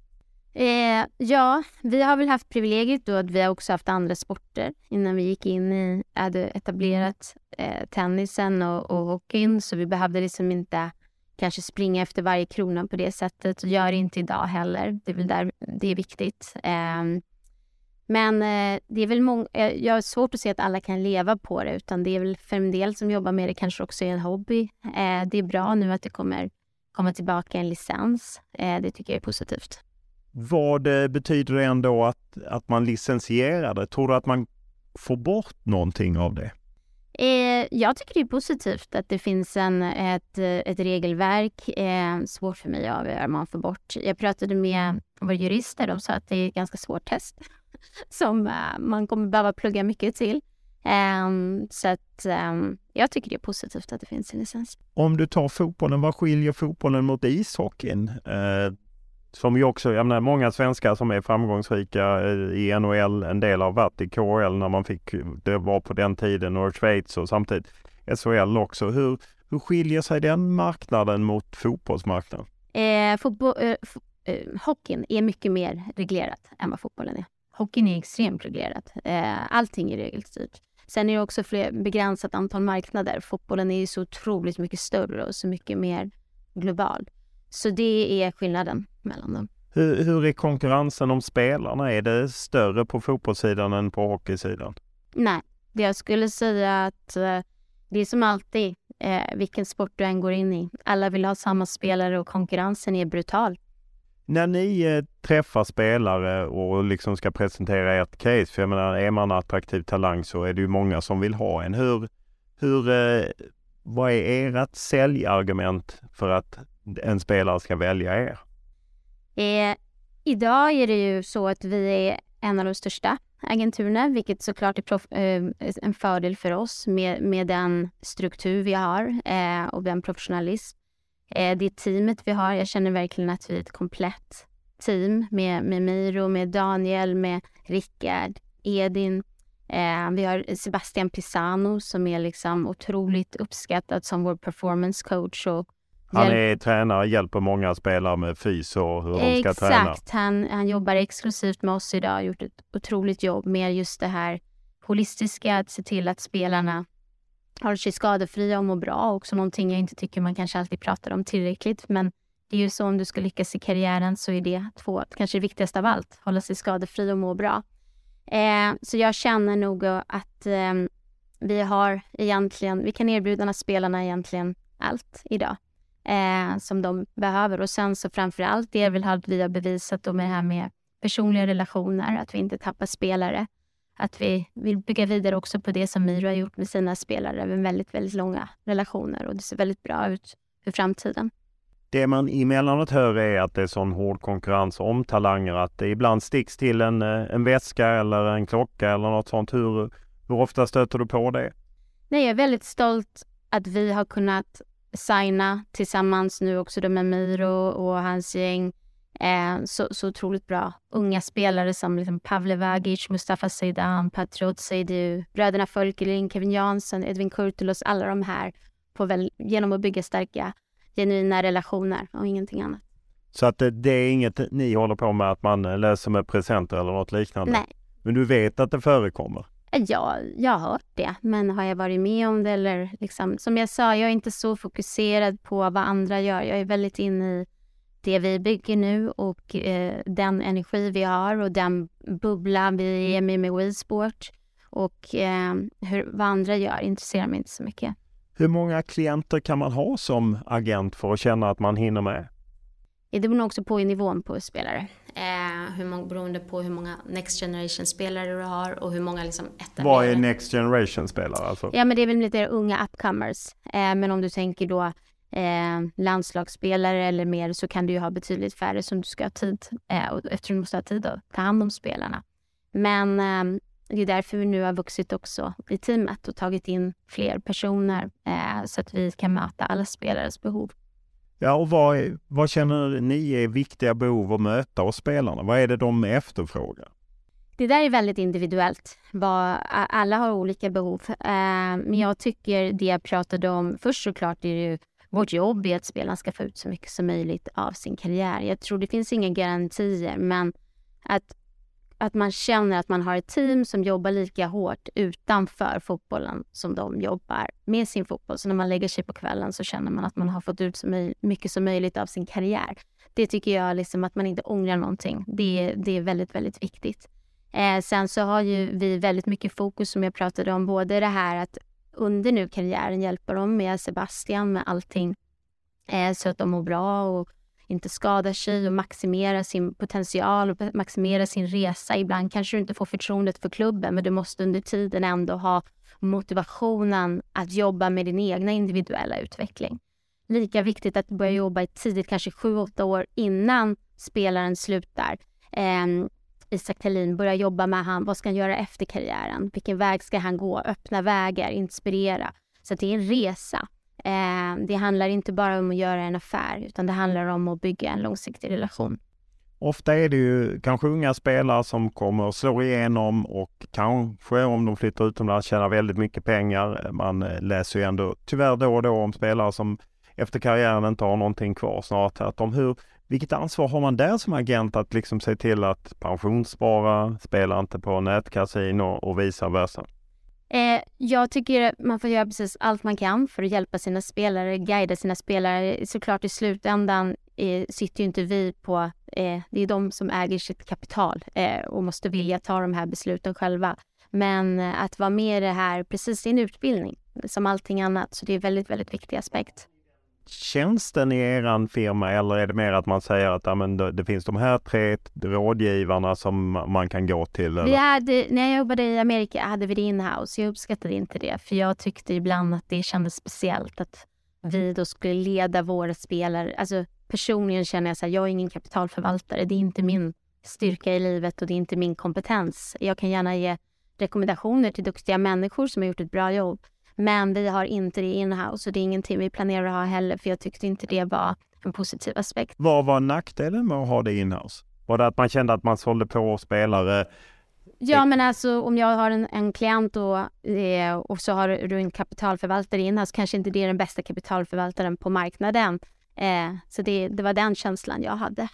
Ja, vi har väl haft privilegiet då att vi har också haft andra sporter innan vi gick in i etablerat tennisen och hockeyn, så vi behövde liksom inte kanske springa efter varje krona på det sättet, och gör det inte idag heller. Det är väl där det är viktigt. Men det är väl jag har svårt att se att alla kan leva på det, utan det är väl för en del som jobbar med det kanske också är en hobby. Det är bra nu att det kommer komma tillbaka en licens. Det tycker jag är positivt. Vad betyder det ändå att man licensierar det? Tror du att man får bort någonting av det? Jag tycker det är positivt att det finns ett regelverk. Svårt för mig att avgöra man får bort. Jag pratade med våra jurister, de sa att det är ett ganska svårt test som man kommer behöva plugga mycket till. Så att jag tycker det är positivt att det finns en licens. Om du tar fotbollen, vad skiljer fotbollen mot ishockeyn? Som ju också, jag menar, många svenskar som är framgångsrika i NHL, en del har varit i KHL när man fick, det var på den tiden, och Schweiz och samtidigt SHL också. Hur skiljer sig den marknaden mot fotbollsmarknaden? Hockeyn är mycket mer reglerat än vad fotbollen är. Hockeyn är extremt reglerat. Allting är regelstyrt. Sen är det också fler begränsat antal marknader. Fotbollen är ju så otroligt mycket större och så mycket mer global. Så det är skillnaden mellan dem. Hur är konkurrensen om spelarna? Är det större på fotbollssidan än på hockeysidan? Nej, Jag skulle säga att det är som alltid, vilken sport du än går in i. Alla vill ha samma spelare och konkurrensen är brutal. När ni träffar spelare och liksom ska presentera ert case, för jag menar, är man attraktiv talang så är det ju många som vill ha en. Vad är ert säljargument för att en spelare ska välja er? Idag är det ju så att vi är en av de största agenturerna, vilket såklart är en fördel för oss med den struktur vi har och den professionalism. Det teamet vi har, jag känner verkligen att vi är ett komplett team med Miro, med Daniel, med Rickard, Edin. Vi har Sebastian Pisano som är liksom otroligt uppskattad som vår performance coach. Och han är tränare, hjälper många spelare med fys och hur de ska träna. Exakt, han jobbar exklusivt med oss idag, har gjort ett otroligt jobb med just det här holistiska, att se till att spelarna håller sig skadefria och mår bra. Också någonting jag inte tycker man kanske alltid pratar om tillräckligt, men det är ju så, om du ska lyckas i karriären så är det kanske det viktigaste av allt, hålla sig skadefri och må bra. Så jag känner nog att vi kan erbjuda spelarna egentligen allt idag som de behöver. Och sen så framförallt det vi har bevisat då med det här med personliga relationer, att vi inte tappar spelare. Att vi vill bygga vidare också på det som Miro har gjort med sina spelare med väldigt, väldigt långa relationer, och det ser väldigt bra ut för framtiden. Det man emellanåt hör är att det är sån hård konkurrens om talanger att det ibland sticks till en väska eller en klocka eller något sånt. Hur ofta stöter du på det? Nej, jag är väldigt stolt att vi har kunnat signa tillsammans nu också då med Miro och hans gäng. Så otroligt bra unga spelare som liksom Pavle Vagic, Mustafa Seydan, Patriot Seydu, bröderna Folkeling, Kevin Jansson, Edvin Kurtulus, alla de här genom att bygga starka genuina relationer och ingenting annat. Så att det är inget ni håller på med, att man läser med presenter eller något liknande? Nej. Men du vet att det förekommer? Ja, jag har hört det. Men har jag varit med om det eller liksom, som jag sa, jag är inte så fokuserad på vad andra gör. Jag är väldigt inne i det vi bygger nu och den energi vi har och den bubbla vi är med WeSport och vad andra gör intresserar mig inte så mycket. Hur många klienter kan man ha som agent för att känna att man hinner med? Det beror också på nivån på spelare. Beroende på hur många Next Generation-spelare du har och hur många liksom etablerade. Vad är Next Generation-spelare alltså? Ja, men det är väl lite unga upcomers. Men om du tänker då landslagsspelare eller mer, så kan du ju ha betydligt färre som du ska ha tid. Eftersom du måste ha tid att ta hand om spelarna. Men det är därför vi nu har vuxit också i teamet och tagit in fler personer så att vi kan möta alla spelares behov. Ja, och vad känner ni är viktiga behov att möta hos spelarna? Vad är det de efterfrågar? Det där är väldigt individuellt. Alla har olika behov. Men jag tycker det jag pratade om först, såklart är det ju vårt jobb är att spelarna ska få ut så mycket som möjligt av sin karriär. Jag tror det finns inga garantier, men att man känner att man har ett team som jobbar lika hårt utanför fotbollen som de jobbar med sin fotboll. Så när man lägger sig på kvällen så känner man att man har fått ut så mycket som möjligt av sin karriär. Det tycker jag liksom, att man inte ångrar någonting. Det är väldigt, väldigt viktigt. Sen så har ju vi väldigt mycket fokus, som jag pratade om, både det här att under nu karriären hjälpa dem med Sebastian med allting så att de mår bra och inte skadar sig och maximera sin potential och maximera sin resa. Ibland kanske du inte får förtroendet för klubben, men du måste under tiden ändå ha motivationen att jobba med din egna individuella utveckling. Lika viktigt att börja jobba i tidigt, kanske 7-8 år innan spelaren slutar. Isak Thelin börjar jobba med vad ska han göra efter karriären? Vilken väg ska han gå? Öppna vägar, inspirera. Så det är en resa. Det handlar inte bara om att göra en affär, utan det handlar om att bygga en långsiktig relation. Ofta är det ju kanske unga spelare som kommer och slår igenom och kanske om de flyttar utomlands tjänar väldigt mycket pengar. Man läser ju ändå tyvärr då och då om spelare som efter karriären inte har någonting kvar snart. Vilket ansvar har man där som agent att liksom se till att pensionsspara, spela inte på nätkasino och vice versa? Jag tycker man får göra precis allt man kan för att hjälpa sina spelare, guida sina spelare. Såklart i slutändan sitter ju inte vi på, det är de som äger sitt kapital och måste vilja ta de här besluten själva. Men att vara med i det här, precis din utbildning, som allting annat. Så det är väldigt, väldigt viktig aspekt. Tjänsten i eran firma, eller är det mer att man säger att det finns de här 3 rådgivarna som man kan gå till? Eller? När jag jobbade i Amerika hade vi det in-house. Jag uppskattade inte det, för jag tyckte ibland att det kändes speciellt att vi då skulle leda våra spelare. Alltså personligen känner jag så här, jag är ingen kapitalförvaltare. Det är inte min styrka i livet och det är inte min kompetens. Jag kan gärna ge rekommendationer till duktiga människor som har gjort ett bra jobb. Men vi har inte det in-house och det är ingenting vi planerar att ha heller, för jag tyckte inte det var en positiv aspekt. Vad var nackdelen med att ha det in-house? Var det att man kände att man sålde på spelare? Ja, men alltså om jag har en klient och så har du en kapitalförvaltare in-house, kanske inte det är den bästa kapitalförvaltaren på marknaden. Så det var den känslan jag hade.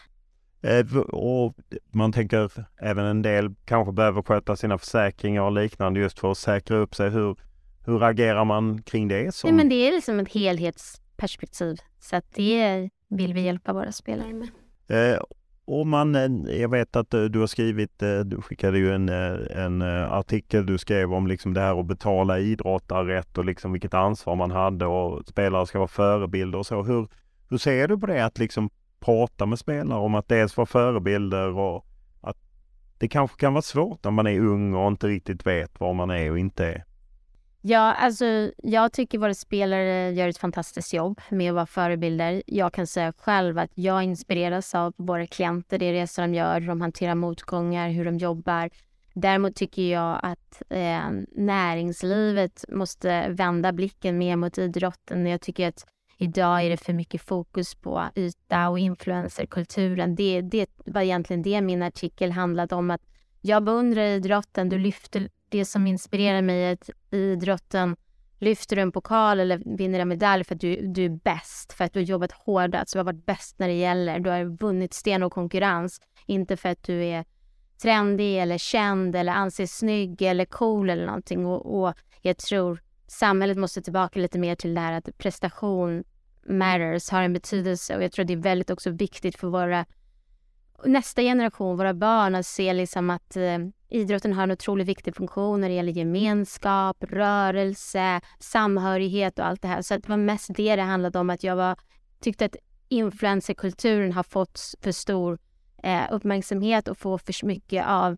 Och man tänker även en del kanske behöver sköta sina försäkringar och liknande just för att säkra upp sig. Hur agerar man kring det? Nej, men det är liksom ett helhetsperspektiv. Så att det vill vi hjälpa våra spelare med. Och jag vet att du har skrivit, du skickade ju en artikel du skrev om liksom det här att betala idrottare rätt och liksom vilket ansvar man hade och spelare ska vara förebilder och så. Hur ser du på det att liksom prata med spelare om att dels vara förebilder och att det kanske kan vara svårt när man är ung och inte riktigt vet var man är och inte är? Ja, alltså jag tycker våra spelare gör ett fantastiskt jobb med att vara förebilder. Jag kan säga själv att jag inspireras av våra klienter, det resor de gör, hur de hanterar motgångar, hur de jobbar. Däremot tycker jag att näringslivet måste vända blicken mer mot idrotten. Jag tycker att idag är det för mycket fokus på yta och influencerkulturen. Det var egentligen det min artikel handlade om, att jag beundrar idrotten, du lyfter det som inspirerar mig, att idrotten lyfter du en pokal eller vinner en medalj för att du är bäst, för att du har jobbat hårdast, så du har varit bäst när det gäller, du har vunnit sten och konkurrens, inte för att du är trendig eller känd eller anses snygg eller cool eller någonting. Och jag tror samhället måste tillbaka lite mer till det här att prestation matters, har en betydelse, och jag tror det är väldigt också viktigt för våra nästa generation, våra barn, att se liksom att idrotten har en otroligt viktig funktion när det gäller gemenskap, rörelse, samhörighet och allt det här. Så att det var mest det handlade om, att jag tyckte att influencerkulturen har fått för stor uppmärksamhet och får för mycket av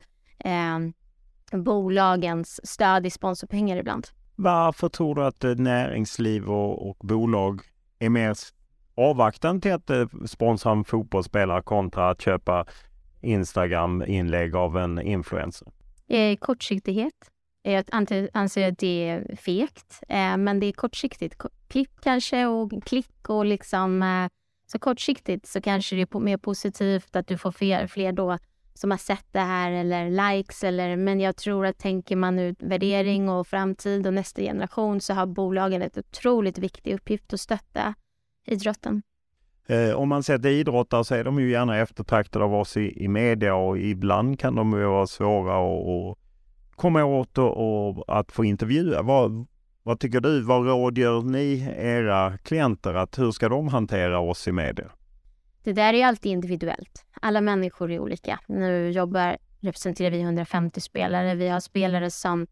bolagens stöd i sponsorpengar ibland. Varför tror du att näringsliv och bolag är mer avvaktan till att sponsra en fotbollsspelare kontra att köpa Instagram-inlägg av en influencer? Kortsiktighet. Jag anser att det är fegt, men det är kortsiktigt. Klipp kanske och klick och liksom så kortsiktigt så kanske det är mer positivt att du får fler då som har sett det här eller likes men jag tror att tänker man ut värdering och framtid och nästa generation, så har bolagen ett otroligt viktig uppgift att stötta idrotten. Om man ser till idrottare så är de ju gärna eftertraktade av oss i media, och ibland kan de ju vara svåra att komma åt och att få intervjua. Vad tycker du? Vad rådgör ni era klienter? Att hur ska de hantera oss i media? Det där är alltid individuellt. Alla människor är olika. Nu representerar vi 150 spelare. Vi har spelare som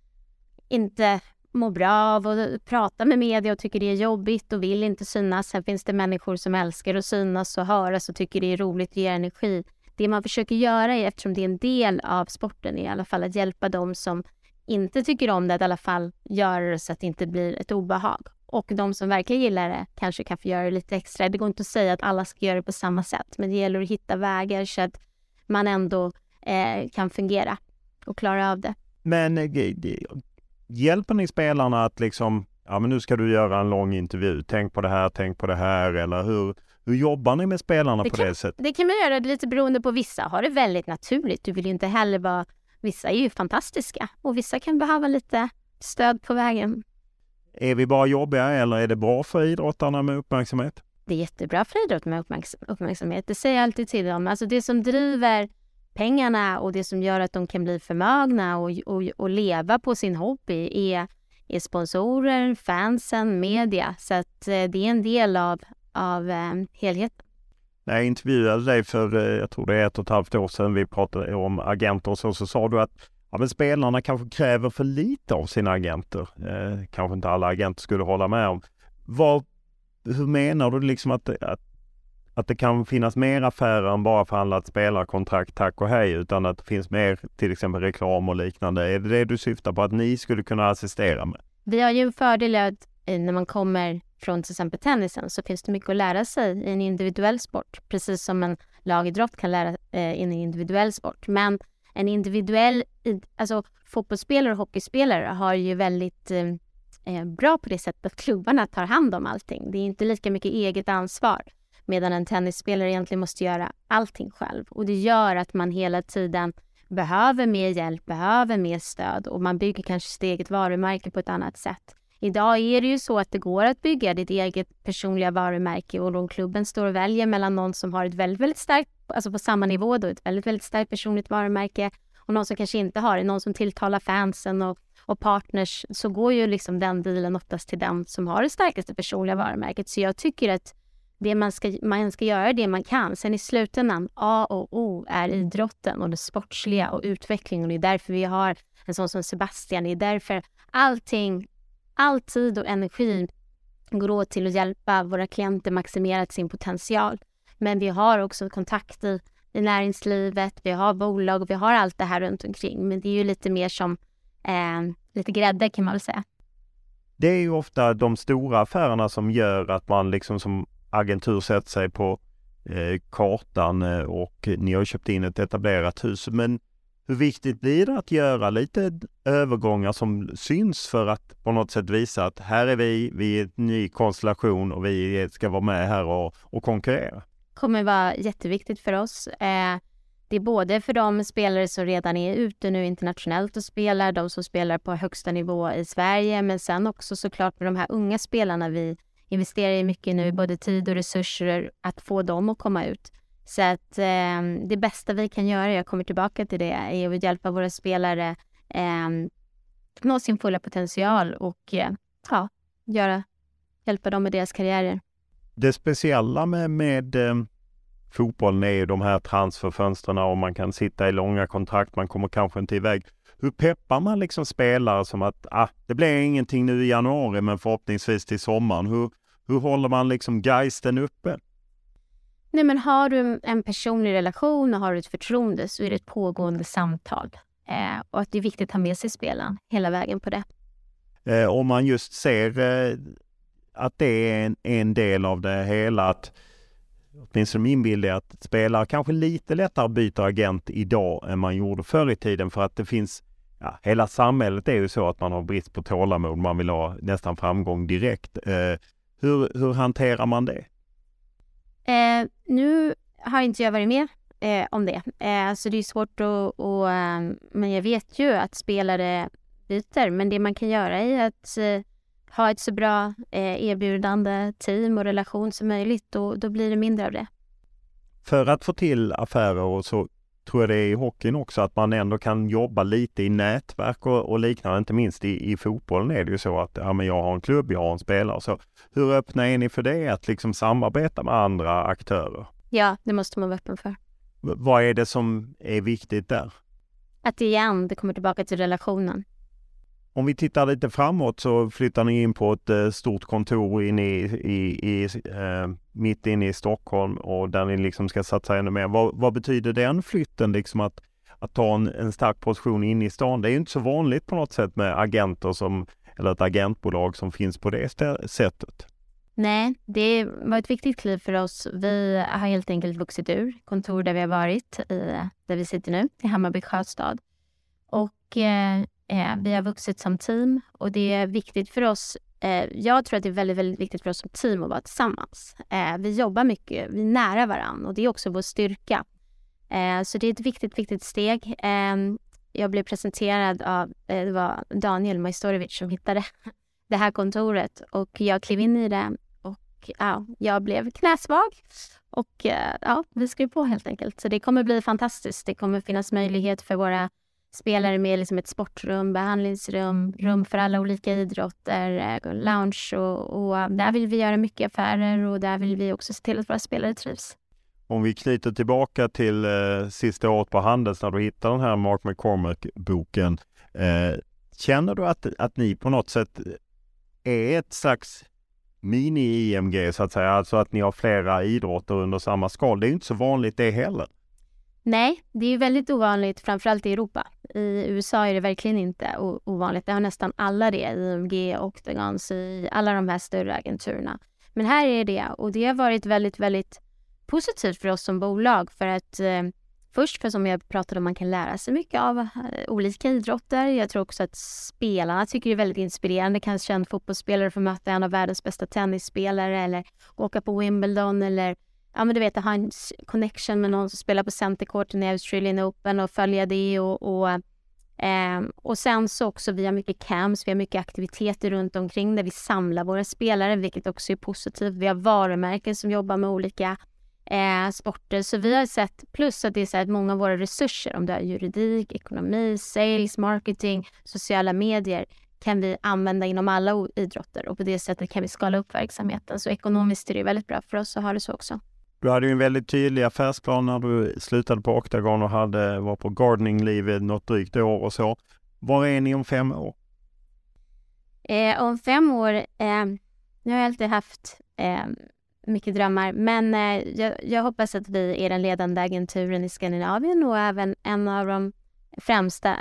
inte mår bra av att prata med media och tycker det är jobbigt och vill inte synas. Sen finns det människor som älskar att synas och höras och tycker det är roligt och ger energi. Det man försöker göra är, eftersom det är en del av sporten, i alla fall att hjälpa dem som inte tycker om det, att i alla fall göra det så att det inte blir ett obehag. Och de som verkligen gillar det kanske kan få göra det lite extra. Det går inte att säga att alla ska göra det på samma sätt, men det gäller att hitta vägar så att man ändå kan fungera och klara av det. Men hjälper ni spelarna att liksom, ja men nu ska du göra en lång intervju, tänk på det här, eller hur jobbar ni med spelarna på det sättet? Det kan man göra lite beroende på. Vissa har det väldigt naturligt, du vill ju inte heller vara, vissa är ju fantastiska och vissa kan behöva lite stöd på vägen. Är vi bara jobbiga eller är det bra för idrottarna med uppmärksamhet? Det är jättebra för idrott med uppmärksamhet, det säger jag alltid till dem. Alltså det som driver pengarna och det som gör att de kan bli förmögna och leva på sin hobby är sponsorer, fansen, media. Så att det är en del av helheten. När jag intervjuade dig för, jag tror det är 1,5 år sedan, vi pratade om agenter och så sa du att ja, men spelarna kanske kräver för lite av sina agenter. Kanske inte alla agenter skulle hålla med om. Hur menar du liksom att det kan finnas mer affärer än bara förhandlat spelarkontrakt, tack och hej, utan att det finns mer till exempel reklam och liknande? Är det du syftar på att ni skulle kunna assistera med? Vi har ju en fördel att när man kommer från till exempel tennisen så finns det mycket att lära sig i en individuell sport. Precis som en lagidrott kan lära i en individuell sport. Men en individuell, alltså fotbollsspelare och hockeyspelare har ju väldigt bra på det sättet att klubbarna tar hand om allting. Det är inte lika mycket eget ansvar. Medan en tennisspelare egentligen måste göra allting själv. Och det gör att man hela tiden behöver mer hjälp, behöver mer stöd. Och man bygger kanske sitt eget varumärke på ett annat sätt. Idag är det ju så att det går att bygga ditt eget personliga varumärke. Och om klubben står och väljer mellan någon som har ett väldigt, väldigt starkt, alltså på samma nivå då, ett väldigt, väldigt starkt personligt varumärke. Och någon som kanske inte har det, någon som tilltalar fansen och partners. Så går ju liksom den dealen oftast till den som har det starkaste personliga varumärket. Så jag tycker att man ska göra det man kan. Sen i slutändan, A och O är idrotten och det sportsliga och utvecklingen. Och det är därför vi har en sån som Sebastian. Det är därför all tid och energi går åt till att hjälpa våra klienter maximera sin potential. Men vi har också kontakt i näringslivet, vi har bolag och vi har allt det här runt omkring. Men det är ju lite mer som lite grädde kan man väl säga. Det är ju ofta de stora affärerna som gör att man liksom som agentur sätter sig på kartan och ni har köpt in ett etablerat hus. Men hur viktigt blir det att göra lite övergångar som syns för att på något sätt visa att här är vi är en ny konstellation och vi ska vara med här och konkurrera? Kommer vara jätteviktigt för oss. Det är både för de spelare som redan är ute nu internationellt och spelar, de som spelar på högsta nivå i Sverige, men sen också såklart med de här unga spelarna vi investerar i mycket nu, både tid och resurser att få dem att komma ut. Så att det bästa vi kan göra, jag kommer tillbaka till det, är att hjälpa våra spelare nå sin fulla potential och hjälpa dem med deras karriärer. Det speciella med fotbollen är ju de här transferfönstren och man kan sitta i långa kontrakt, man kommer kanske inte iväg. Hur peppar man liksom spelare som att det blir ingenting nu i januari men förhoppningsvis till sommaren? Hur håller man liksom geisten uppe? Nej, men har du en personlig relation och har du ett förtroende så är det ett pågående samtal. Och att det är viktigt att ha med sig spelaren hela vägen på det. Om man just ser att det är en del av det hela, att åtminstone min bild är att spelare kanske lite lättare byter agent idag än man gjorde förr i tiden, för att det finns, hela samhället är ju så att man har brist på tålamod, man vill ha nästan framgång direkt. Hur hanterar man det? Nu har inte jag varit med om det, så det är svårt men jag vet ju att spelare byter, men det man kan göra är att ha ett så bra erbjudande team och relation som möjligt, och då blir det mindre av det. För att få till affärer och så tror jag det är i hockeyn också att man ändå kan jobba lite i nätverk och liknande, inte minst i fotbollen är det ju så att men jag har en klubb, jag har en spelare. Så hur öppna är ni för det, att liksom samarbeta med andra aktörer? Ja, det måste man vara öppen för. Vad är det som är viktigt där? Att det kommer tillbaka till relationen. Om vi tittar lite framåt så flyttar ni in på ett stort kontor mitt inne i Stockholm och där ni liksom ska satsa ännu mer. Vad betyder den flytten, liksom att ta en stark position inne i stan? Det är ju inte så vanligt på något sätt med agenter eller ett agentbolag som finns på det sättet. Nej, det var ett viktigt kliv för oss. Vi har helt enkelt vuxit ur kontor där vi har varit, där vi sitter nu, i Hammarby Sjöstad. Och vi har vuxit som team och det är viktigt för oss. Jag tror att det är väldigt, väldigt viktigt för oss som team att vara tillsammans. Vi jobbar mycket, vi är nära varandra och det är också vår styrka. Så det är ett viktigt steg. Jag blev presenterad av, det var Daniel Majstorovic som hittade det här kontoret och jag klev in i det och jag blev knäsvag. Och vi skrev på helt enkelt. Så det kommer bli fantastiskt. Det kommer finnas möjlighet för våra spelare med liksom ett sportrum, behandlingsrum, rum för alla olika idrotter, lounge och där vill vi göra mycket affärer och där vill vi också se till att våra spelare trivs. Om vi knyter tillbaka till sista året på Handels när du hittar den här Mark McCormack-boken. Känner du att ni på något sätt är ett slags mini-IMG så att säga? Alltså att ni har flera idrotter under samma skal. Det är ju inte så vanligt det heller. Nej, det är ju väldigt ovanligt, framförallt i Europa. I USA är det verkligen inte ovanligt. Det har nästan alla det, IMG, Octagons, i alla de här större agenturerna. Men här är det, och det har varit väldigt, väldigt positivt för oss som bolag. För att först, för som jag pratade om, man kan lära sig mycket av olika idrotter. Jag tror också att spelarna tycker det är väldigt inspirerande. Kanske en fotbollsspelare får möta en av världens bästa tennisspelare eller åka på Wimbledon eller ja, men du vet, ha en connection med någon som spelar på centercourten i Australian Open och följa det och sen så också vi har mycket camps, vi har mycket aktiviteter runt omkring där vi samlar våra spelare, vilket också är positivt. Vi har varumärken som jobbar med olika sporter, så vi har sett, plus att det är så att många av våra resurser, om det är juridik, ekonomi, sales, marketing, sociala medier, kan vi använda inom alla idrotter och på det sättet kan vi skala upp verksamheten. Så ekonomiskt är det väldigt bra för oss att ha det så också. Du hade ju en väldigt tydlig affärsplan när du slutade på Octagon och var på gardening-livet något drygt år och så. Var är ni om 5 år? Om 5 år, nu har jag alltid haft mycket drömmar, men jag hoppas att vi är den ledande agenturen i Skandinavien och även en av de främsta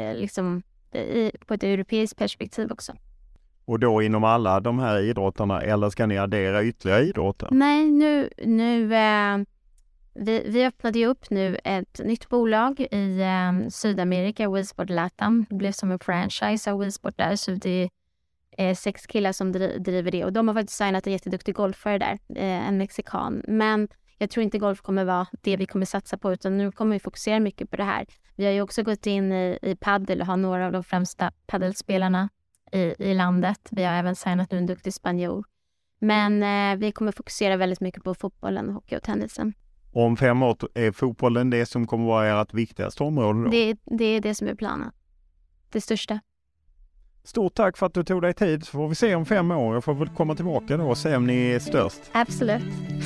på ett europeiskt perspektiv också. Och då inom alla de här idrotterna, eller ska ni addera ytterligare idrotter? Nej, vi öppnade ju upp nu ett nytt bolag i Sydamerika, WeSport Latam. Det blev som en franchise av WeSport där, så det är 6 killar som driver det. Och de har faktiskt signat en jätteduktig golfare där, en mexikan. Men jag tror inte golf kommer vara det vi kommer satsa på, utan nu kommer vi fokusera mycket på det här. Vi har ju också gått in i paddel och har några av de främsta paddelspelarna i landet. Vi har även signat nu en duktig spanjor. Men vi kommer fokusera väldigt mycket på fotbollen, hockey och tennisen. Och om 5 år är fotbollen det som kommer vara ert viktigaste område då? Det är det som är planen. Det största. Stort tack för att du tog dig tid, så får vi se om 5 år. Jag får väl komma tillbaka då och se om ni är störst. Absolut.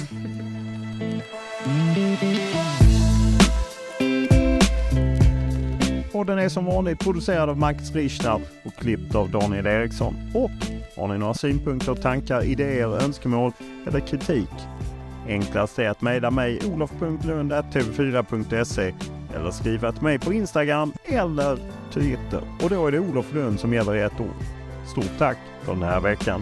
Och den är som vanligt producerad av Max Richner och klippt av Daniel Eriksson. Och har ni några synpunkter, tankar, idéer, önskemål eller kritik? Enklast är att mejla mig olof.lund@tv4.se eller skriva till mig på Instagram eller Twitter. Och då är det Olof Lund som gäller i ett ord. Stort tack för den här veckan.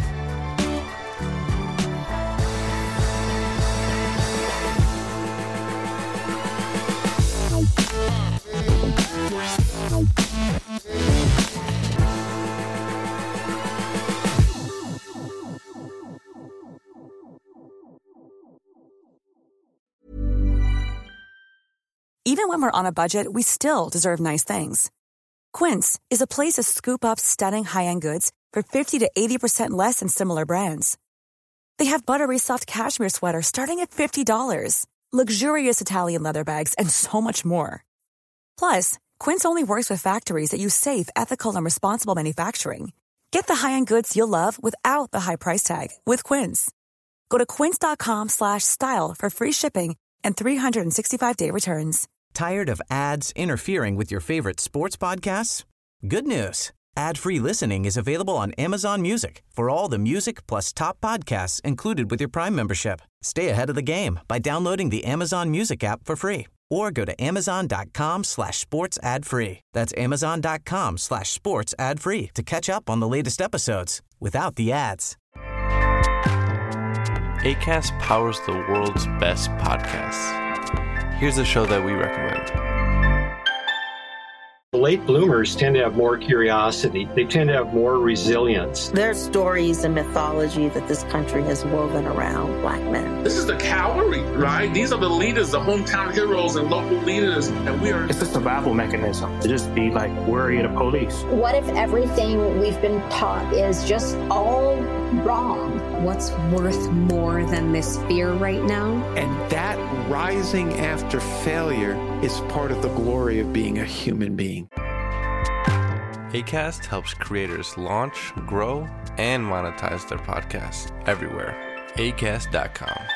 Even when we're on a budget, we still deserve nice things. Quince is a place to scoop up stunning high-end goods for 50 to 80% less than similar brands. They have buttery soft cashmere sweaters starting at $50, luxurious Italian leather bags, and so much more. Plus, Quince only works with factories that use safe, ethical, and responsible manufacturing. Get the high-end goods you'll love without the high price tag with Quince. Go to quince.com/style for free shipping and 365-day returns. Tired of ads interfering with your favorite sports podcasts? Good news. Ad-free listening is available on Amazon Music for all the music plus top podcasts included with your Prime membership. Stay ahead of the game by downloading the Amazon Music app for free or go to amazon.com/sports ad free. That's amazon.com/sports ad free to catch up on the latest episodes without the ads. Acast powers the world's best podcasts. Here's a show that we recommend. Late bloomers tend to have more curiosity. They tend to have more resilience. There's stories and mythology that this country has woven around Black men. This is the cavalry, right? These are the leaders, the hometown heroes and local leaders. And we are... It's a survival mechanism to just be like worried of police. What if everything we've been taught is just all wrong? What's worth more than this fear right now? And that rising after failure is part of the glory of being a human being. Acast helps creators launch, grow, and monetize their podcasts everywhere. Acast.com.